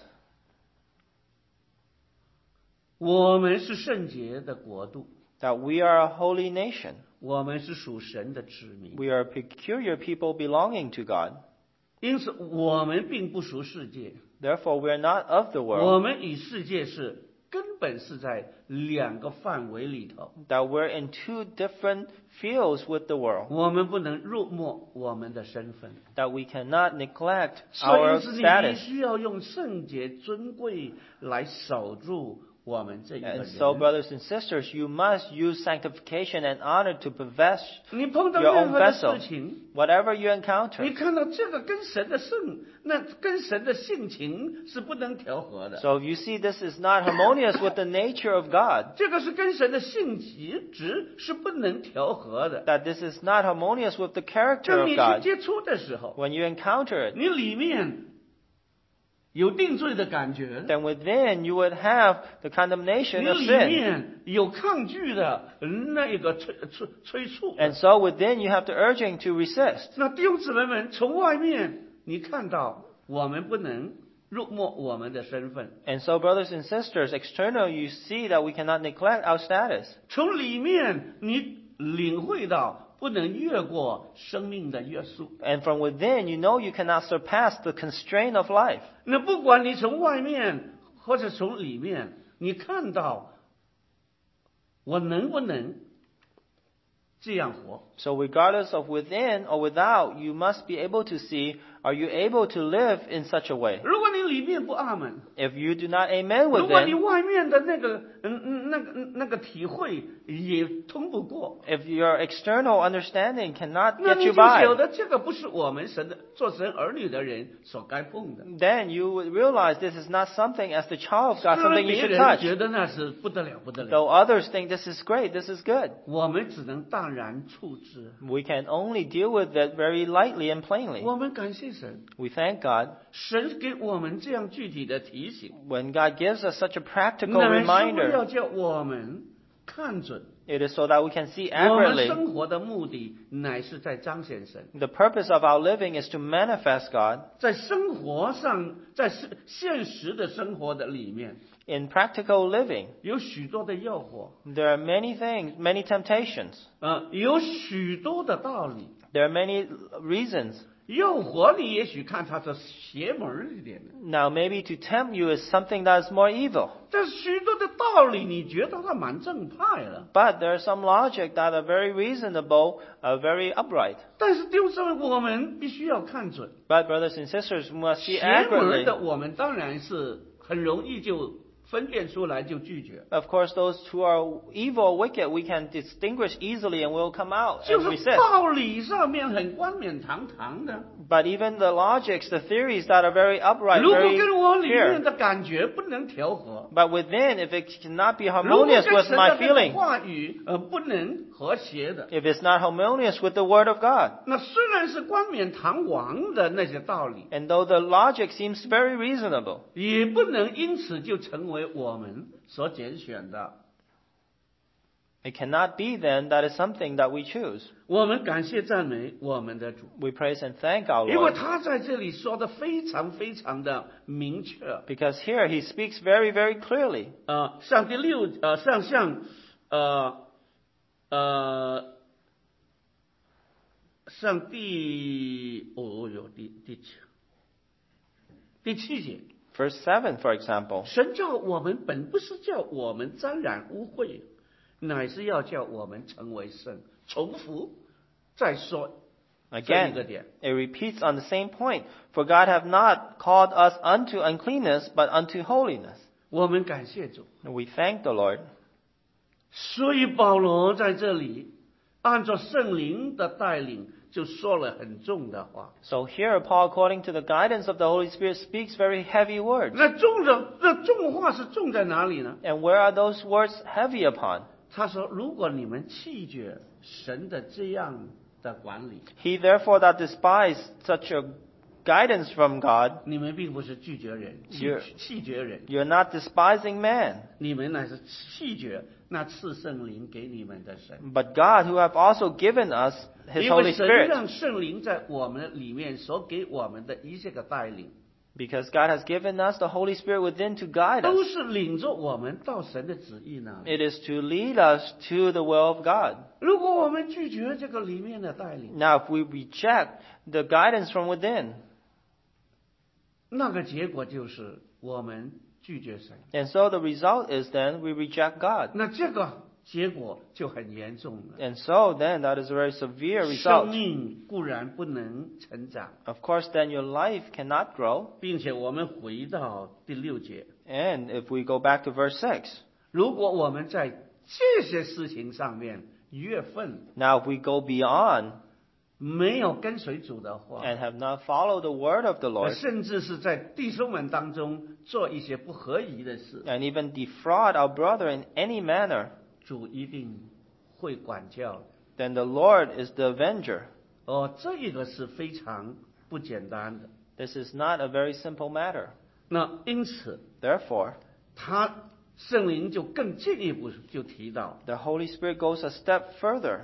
我们是圣洁的国度， That we are a holy nation. 我们是属神的子民。 We are a peculiar people belonging to God. 因此，我们并不属世界， Therefore, we are not of the 我 world. 们与世界是根本是在两个范围里头， That we're in two different fields with the world. 我们不能入没我们的身份。 That we cannot neglect 所以， our 因此你必 status. 须要用圣洁尊贵来守住我们这一个 And 人。 so, brothers and sisters, you must use sanctification and honor to possess 你碰到 your 任 own 何的 vessel. 事情， Whatever you 你 encounter. 看到这个跟神的圣，那跟神的性情是不能调和的。 So if you see this is not harmonious with the nature of God, 这个是跟神的性质值是不能调和的。 that this is not harmonious with the character 当 of 你去 God, 接触的时候， when you encounter it, 你里面有定罪的感觉， then within you would have the condemnation 你 of 里 sin. 面有抗拒的那一个催催催促。 And so within you have the urging to resist. 那弟兄姊妹们，从外面你看到我们不能入没我们的身份， And so, brothers and sisters, external you see that we cannot neglect our status. 从里面你领会到不能越过生命的约束。 And from within you know you cannot surpass the constraint of life. 那不管你从外面或者从里面，你看到我能不能这样活？ So regardless of within or without, you must be able to see, are you able to live in such a way? 如果你里面不阿门， If you do not amen 如果你 within, 外面的那个嗯嗯那个那个体会也通不过， if your external understanding cannot 那 get 你 you 就晓 by, 得这个不是我们神的做神儿女的人所该碰的。 then you would realize this is not something as the child of God, 虽然 something you 别 should 人 touch. 觉得那是不得了不得了， Though others think this is great, this is good. 我们只能淡然处之。 We can only deal with it very lightly and plainly. 我们感谢神， We thank God 神给我们这样具体的提醒， when God gives us such a practical 乃是为了 reminder. 叫我们看准 It is so that we can see 我们 accurately. 生活的目的乃是在彰显神， The purpose of our living is to manifest God. 在生活上，在现现实的生活的里面， In practical living, 有许多的诱惑， there are many things, many temptations. 呃，有许多的道理。 There are many reasons. 诱惑你也许看它是邪门一点的， Now, maybe to tempt you is something that is more evil. 但是许多的道理你觉得它蛮正派的， But there are some logic that are very reasonable, are very upright. 但是丢失我们必须要看准。 But brothers and sisters, we must see 邪门 accurately. 的我们当然是很容易就分辨出来就拒绝， Of course, those who are evil or wicked, we can distinguish easily and will come out 就 and 是 resist. 道理上面很冠冕堂堂的。 But even the logics, the theories that are very upright, 如果 very 跟我里面 clear. 的感觉不能调和， But within, if it cannot be 如果跟 harmonious with 神 my 的这个 feeling, 话语呃不能和谐的， if it's not harmonious with the Word of God, 那虽然是冠冕堂皇的那些道理， and though the logic seems very reasonable, 也不能因此就成为我们所拣选的 It cannot be then that is something that we choose. 我们感谢赞美我们的主， We praise and thank our 因为 Lord. 他在这里说的非常非常的明确。 Because here he speaks very, very clearly. 呃，上第六呃上像呃呃上第哦哟第第七第七节， Verse seven, for example. 神造我们本不是叫我们沾染污秽，乃是要叫我们成为圣。重复再说这一个 Again, 点。 it repeats on the same point. For God hath not called us unto uncleanness, but unto holiness. 我们感谢主。 And we thank the Lord. 所以保罗在这里按照圣灵的带领，就说了很重的话。 So here, Paul, according to the guidance of the Holy Spirit, speaks very heavy words. 那重的那重话是重在哪里呢？ And where are those words heavy upon? 他说：“如果你们弃绝神的这样的管理， He therefore that despise such a guidance from God, 你们并不是拒绝人，弃 You're- 弃绝人， you're not despising man, 你们乃是弃绝那赐圣灵给你们的神。 but God who have also given us His 因为 Holy 神 Spirit. 让圣灵在我们里面所给我们的一切个带领， Because God has given us the Holy Spirit within to guide 都 us. 是领着我们到神的旨意那里。 It is to lead us to the will of God. 如果我们拒绝这个里面的带领， Now, if we reject the guidance from within, 那个结果就是我们拒绝神。 and so the result is then we reject God. 那这个结果就很严重了。 And so then that is a very severe 生 result. 命固然不能成长， Of course, then your life cannot grow. 并且我们回到第六节， And if we go back to verse six, 如果我们在这些事情上面越分， now if we go beyond 没有跟随主的话， and have not followed the word of the Lord, 甚至是在弟兄们当中做一些不合宜的事， and even defraud our brother in any manner, 主一定会管教。 then the Lord is the avenger. 哦，这一个是非常不简单的。 This is not a very simple matter. 那因此， Therefore, 他圣灵就更进一步就提到， the Holy Spirit goes a step further.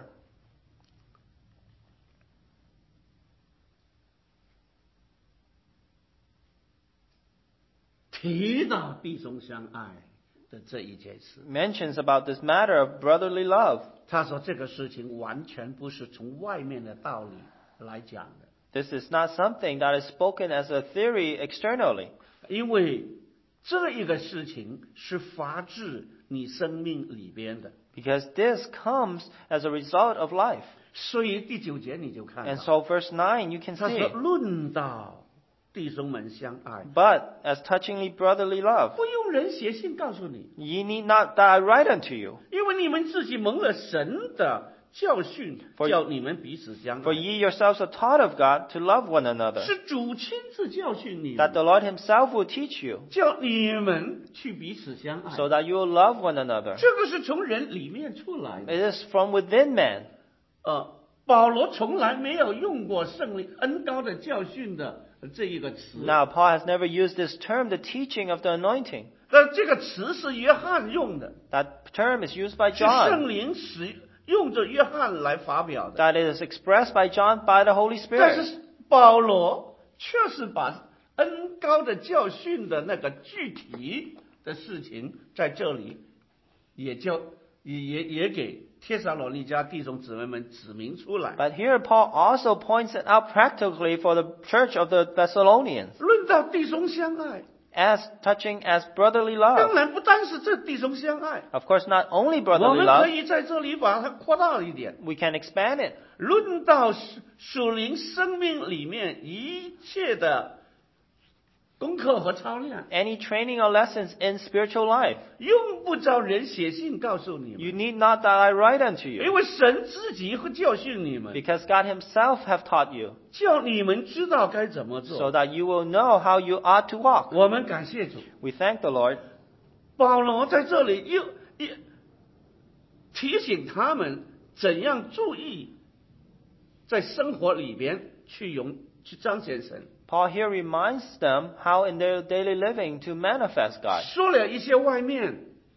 提到弟兄相爱的这一件事。 Mentions about this matter of brotherly love. 他说这个事情完全不是从外面的道理来讲的， This is not something that is spoken as a theory externally, 因为这一个事情是发自你生命里边的。 because this comes as a result of life. 所以第九节你就看 And 到， so verse nine, you can 他 see, 说论到弟兄们相爱， but as touchingly brotherly love, 不用人写信告诉你， ye need not that I write unto you, 因为你们自己蒙了神的教训， For- 叫你们彼此相 for 爱。 ye yourselves are taught of God to love one another, 是主亲自教训你 that 们， the Lord himself will teach you, 叫你们去彼此相爱。 so that you will love one another. 这个是从人里面出来的。 It is from within man. 呃，保罗从来没有用过圣灵恩高的教训的这一个词。 Now, Paul has never used this term, the teaching of the anointing. 那这个词是约翰用的， That term is used by 是 John. 圣灵使用着约翰来发表的。 That it is expressed by John by the Holy 但 Spirit. 是保罗却是把恩高的教训的那个具体的事情在这里也就也也也给帖撒罗尼迦弟兄姊妹们指明出来。 But here Paul also points it out practically for the church of the Thessalonians, 论到弟兄相爱， as touching as brotherly 当 love. 然不单是这弟兄相爱， Of course, not only 我 brotherly 们可 love, 以在这里把它扩大一点。 we can expand it. 论到属属灵生命里面一切的功课和操练， Any training or lessons in spiritual life, 用不着人写信告诉你们， you need not that I write unto 因 you, 为神自己会教训你们， because God himself have taught you, 叫你们知道该怎么 so 做。 that you will know how you ought to walk. 我们感谢主， We thank the Lord. 保罗在这里又又提醒他们怎样注意在生活里边去用去彰显神。 Paul here reminds them how in their daily living to manifest God. 说了一些外面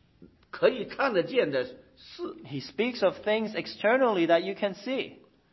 可以看得见的事。 He speaks of things externally that you can see.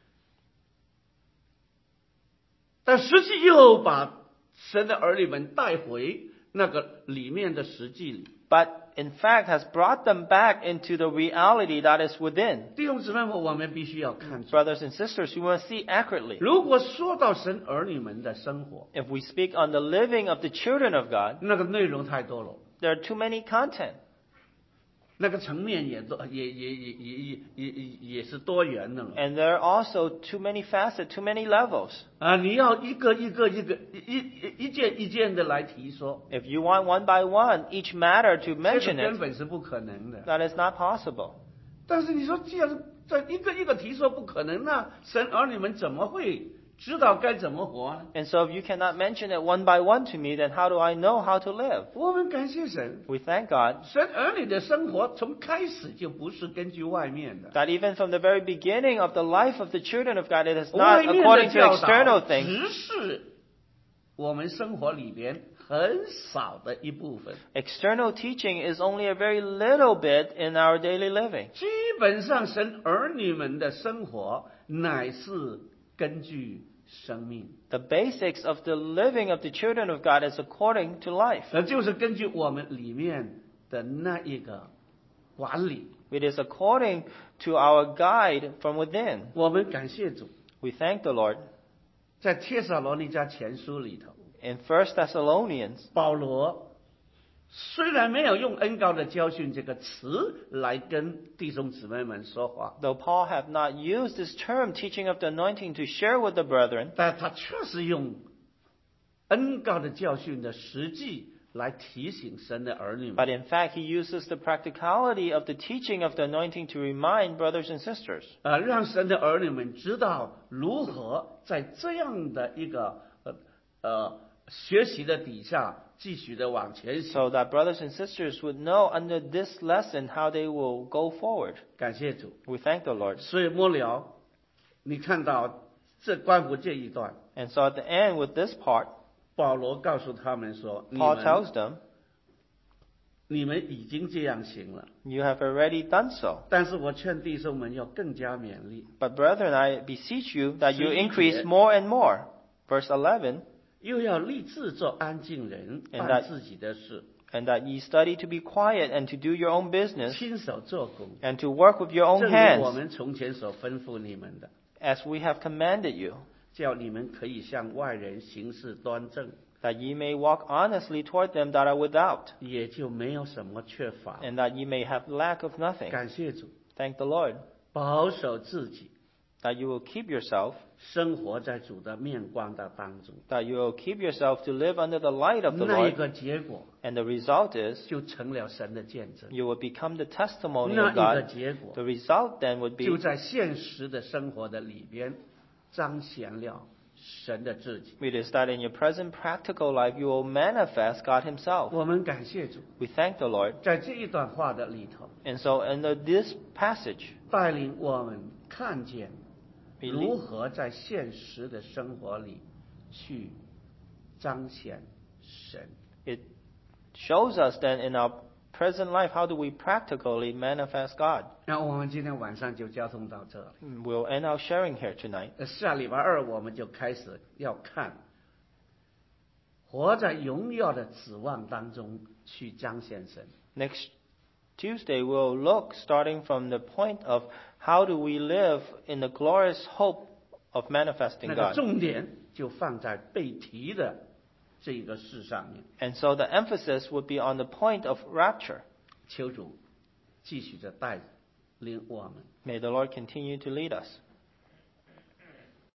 但实际又把神的儿女们带回那个里面的实际里。 But in fact has brought them back into the reality that is within. 弟兄姊妹们，我们必须要看出， Brothers and sisters, we must see accurately. 如果说到神儿女们的生活， If we speak on the living of the children of God, 那个内容太多了， there are too many content. 那个层面也多，也也也也也也也是多元的了。 And there are also too many facets, too many levels. 啊，你要一个一个一个一一一件一件的来提说， If you want one by one each matter to 这是 mention 根 it, 本是不可能的。 that is not possible. 但是你说，既然这一个一个提说不可能，那神儿女们怎么会知道该怎么活呢？ And so if you cannot mention it one by one to me, then how do I know how to live? 我们感谢神， We thank God 神儿女的生活从开始就不是根据外面的， that even from the very beginning of the life of the children of God, it is 外 not 面的 according to 教 external 导 things. 只是我们生活里边很少的一部分。 External teaching is only a very little bit in our daily living. 基本上，神儿女们的生活乃是根据生命， The basics of the living of the children of God is according to life. 那就是根据我们里面的那一个管理。 It is according to our guide from within. 我们感谢主， We thank the Lord. 在帖撒罗尼迦前书里头， In First Thessalonians, 保罗虽然没有用恩膏的教训这个词来跟弟兄姊妹们说话， though Paul have not used this term, teaching of the anointing, to share with the brethren, 但他确实用恩膏的教训的实际来提醒神的儿女们。 but in fact he uses the practicality of the teaching of the anointing to remind brothers and sisters, 呃，让神的儿女们知道如何在这样的一个呃呃学习的底下继续的往前行。 so that brothers and sisters would know under this lesson how they will go forward. 感谢主。 We thank the Lord. 所以末了，你看到这关乎这一段， And so at the end with this part, 保罗告诉他们说：“你 Paul 们 tells them, 你们已经这样行了， you have already done so. 但是我劝弟兄们要更加勉励， But brethren, I beseech you that you 十一节。 increase more and more. Verse eleven, 又要立志做安静人， And 办 that- 自己的事， and that ye study to be quiet and to do your own business 亲手做工， and to work with your own 正如我 hands, 们从前所吩咐你们的， as we have commanded you, 叫你们可以向外人行事端正， that ye may walk honestly toward them that are without, 也就没有什么缺乏。 and that ye may have lack of nothing. 感谢主， Thank the Lord, 保守自己， that you will keep yourself, 生活在主的面光的当中， that you will keep yourself to live under the light of the 那一 Lord, 个结果 and the result is 就成了神的见证。 you will become the testimony 那 of 一个 God. 结果 The result then would 就 be 在现实的生活的里边彰显了神的自己。 it is that in your present practical life you will manifest God Himself. 我们感谢主， We thank the Lord. 在这一段话的里头， And so in the, this passage, 带领我们看见 we 如 lead- 何在现实的生活里去彰显神。 it shows us then in our present life how do we practically manifest God. 那我们今天晚上就交通到这里。 We'll end our sharing here tonight. 呃下礼拜二我们就开始要看，活在荣耀的指望当中去彰显神。 Next Tuesday we'll look starting from the point of how do we live in the glorious hope of manifesting 那个 God. 重点就放在被提的这个事上面。 And so the emphasis would be on the point of rapture. 求主继续的带领我们。 May the Lord continue to lead us.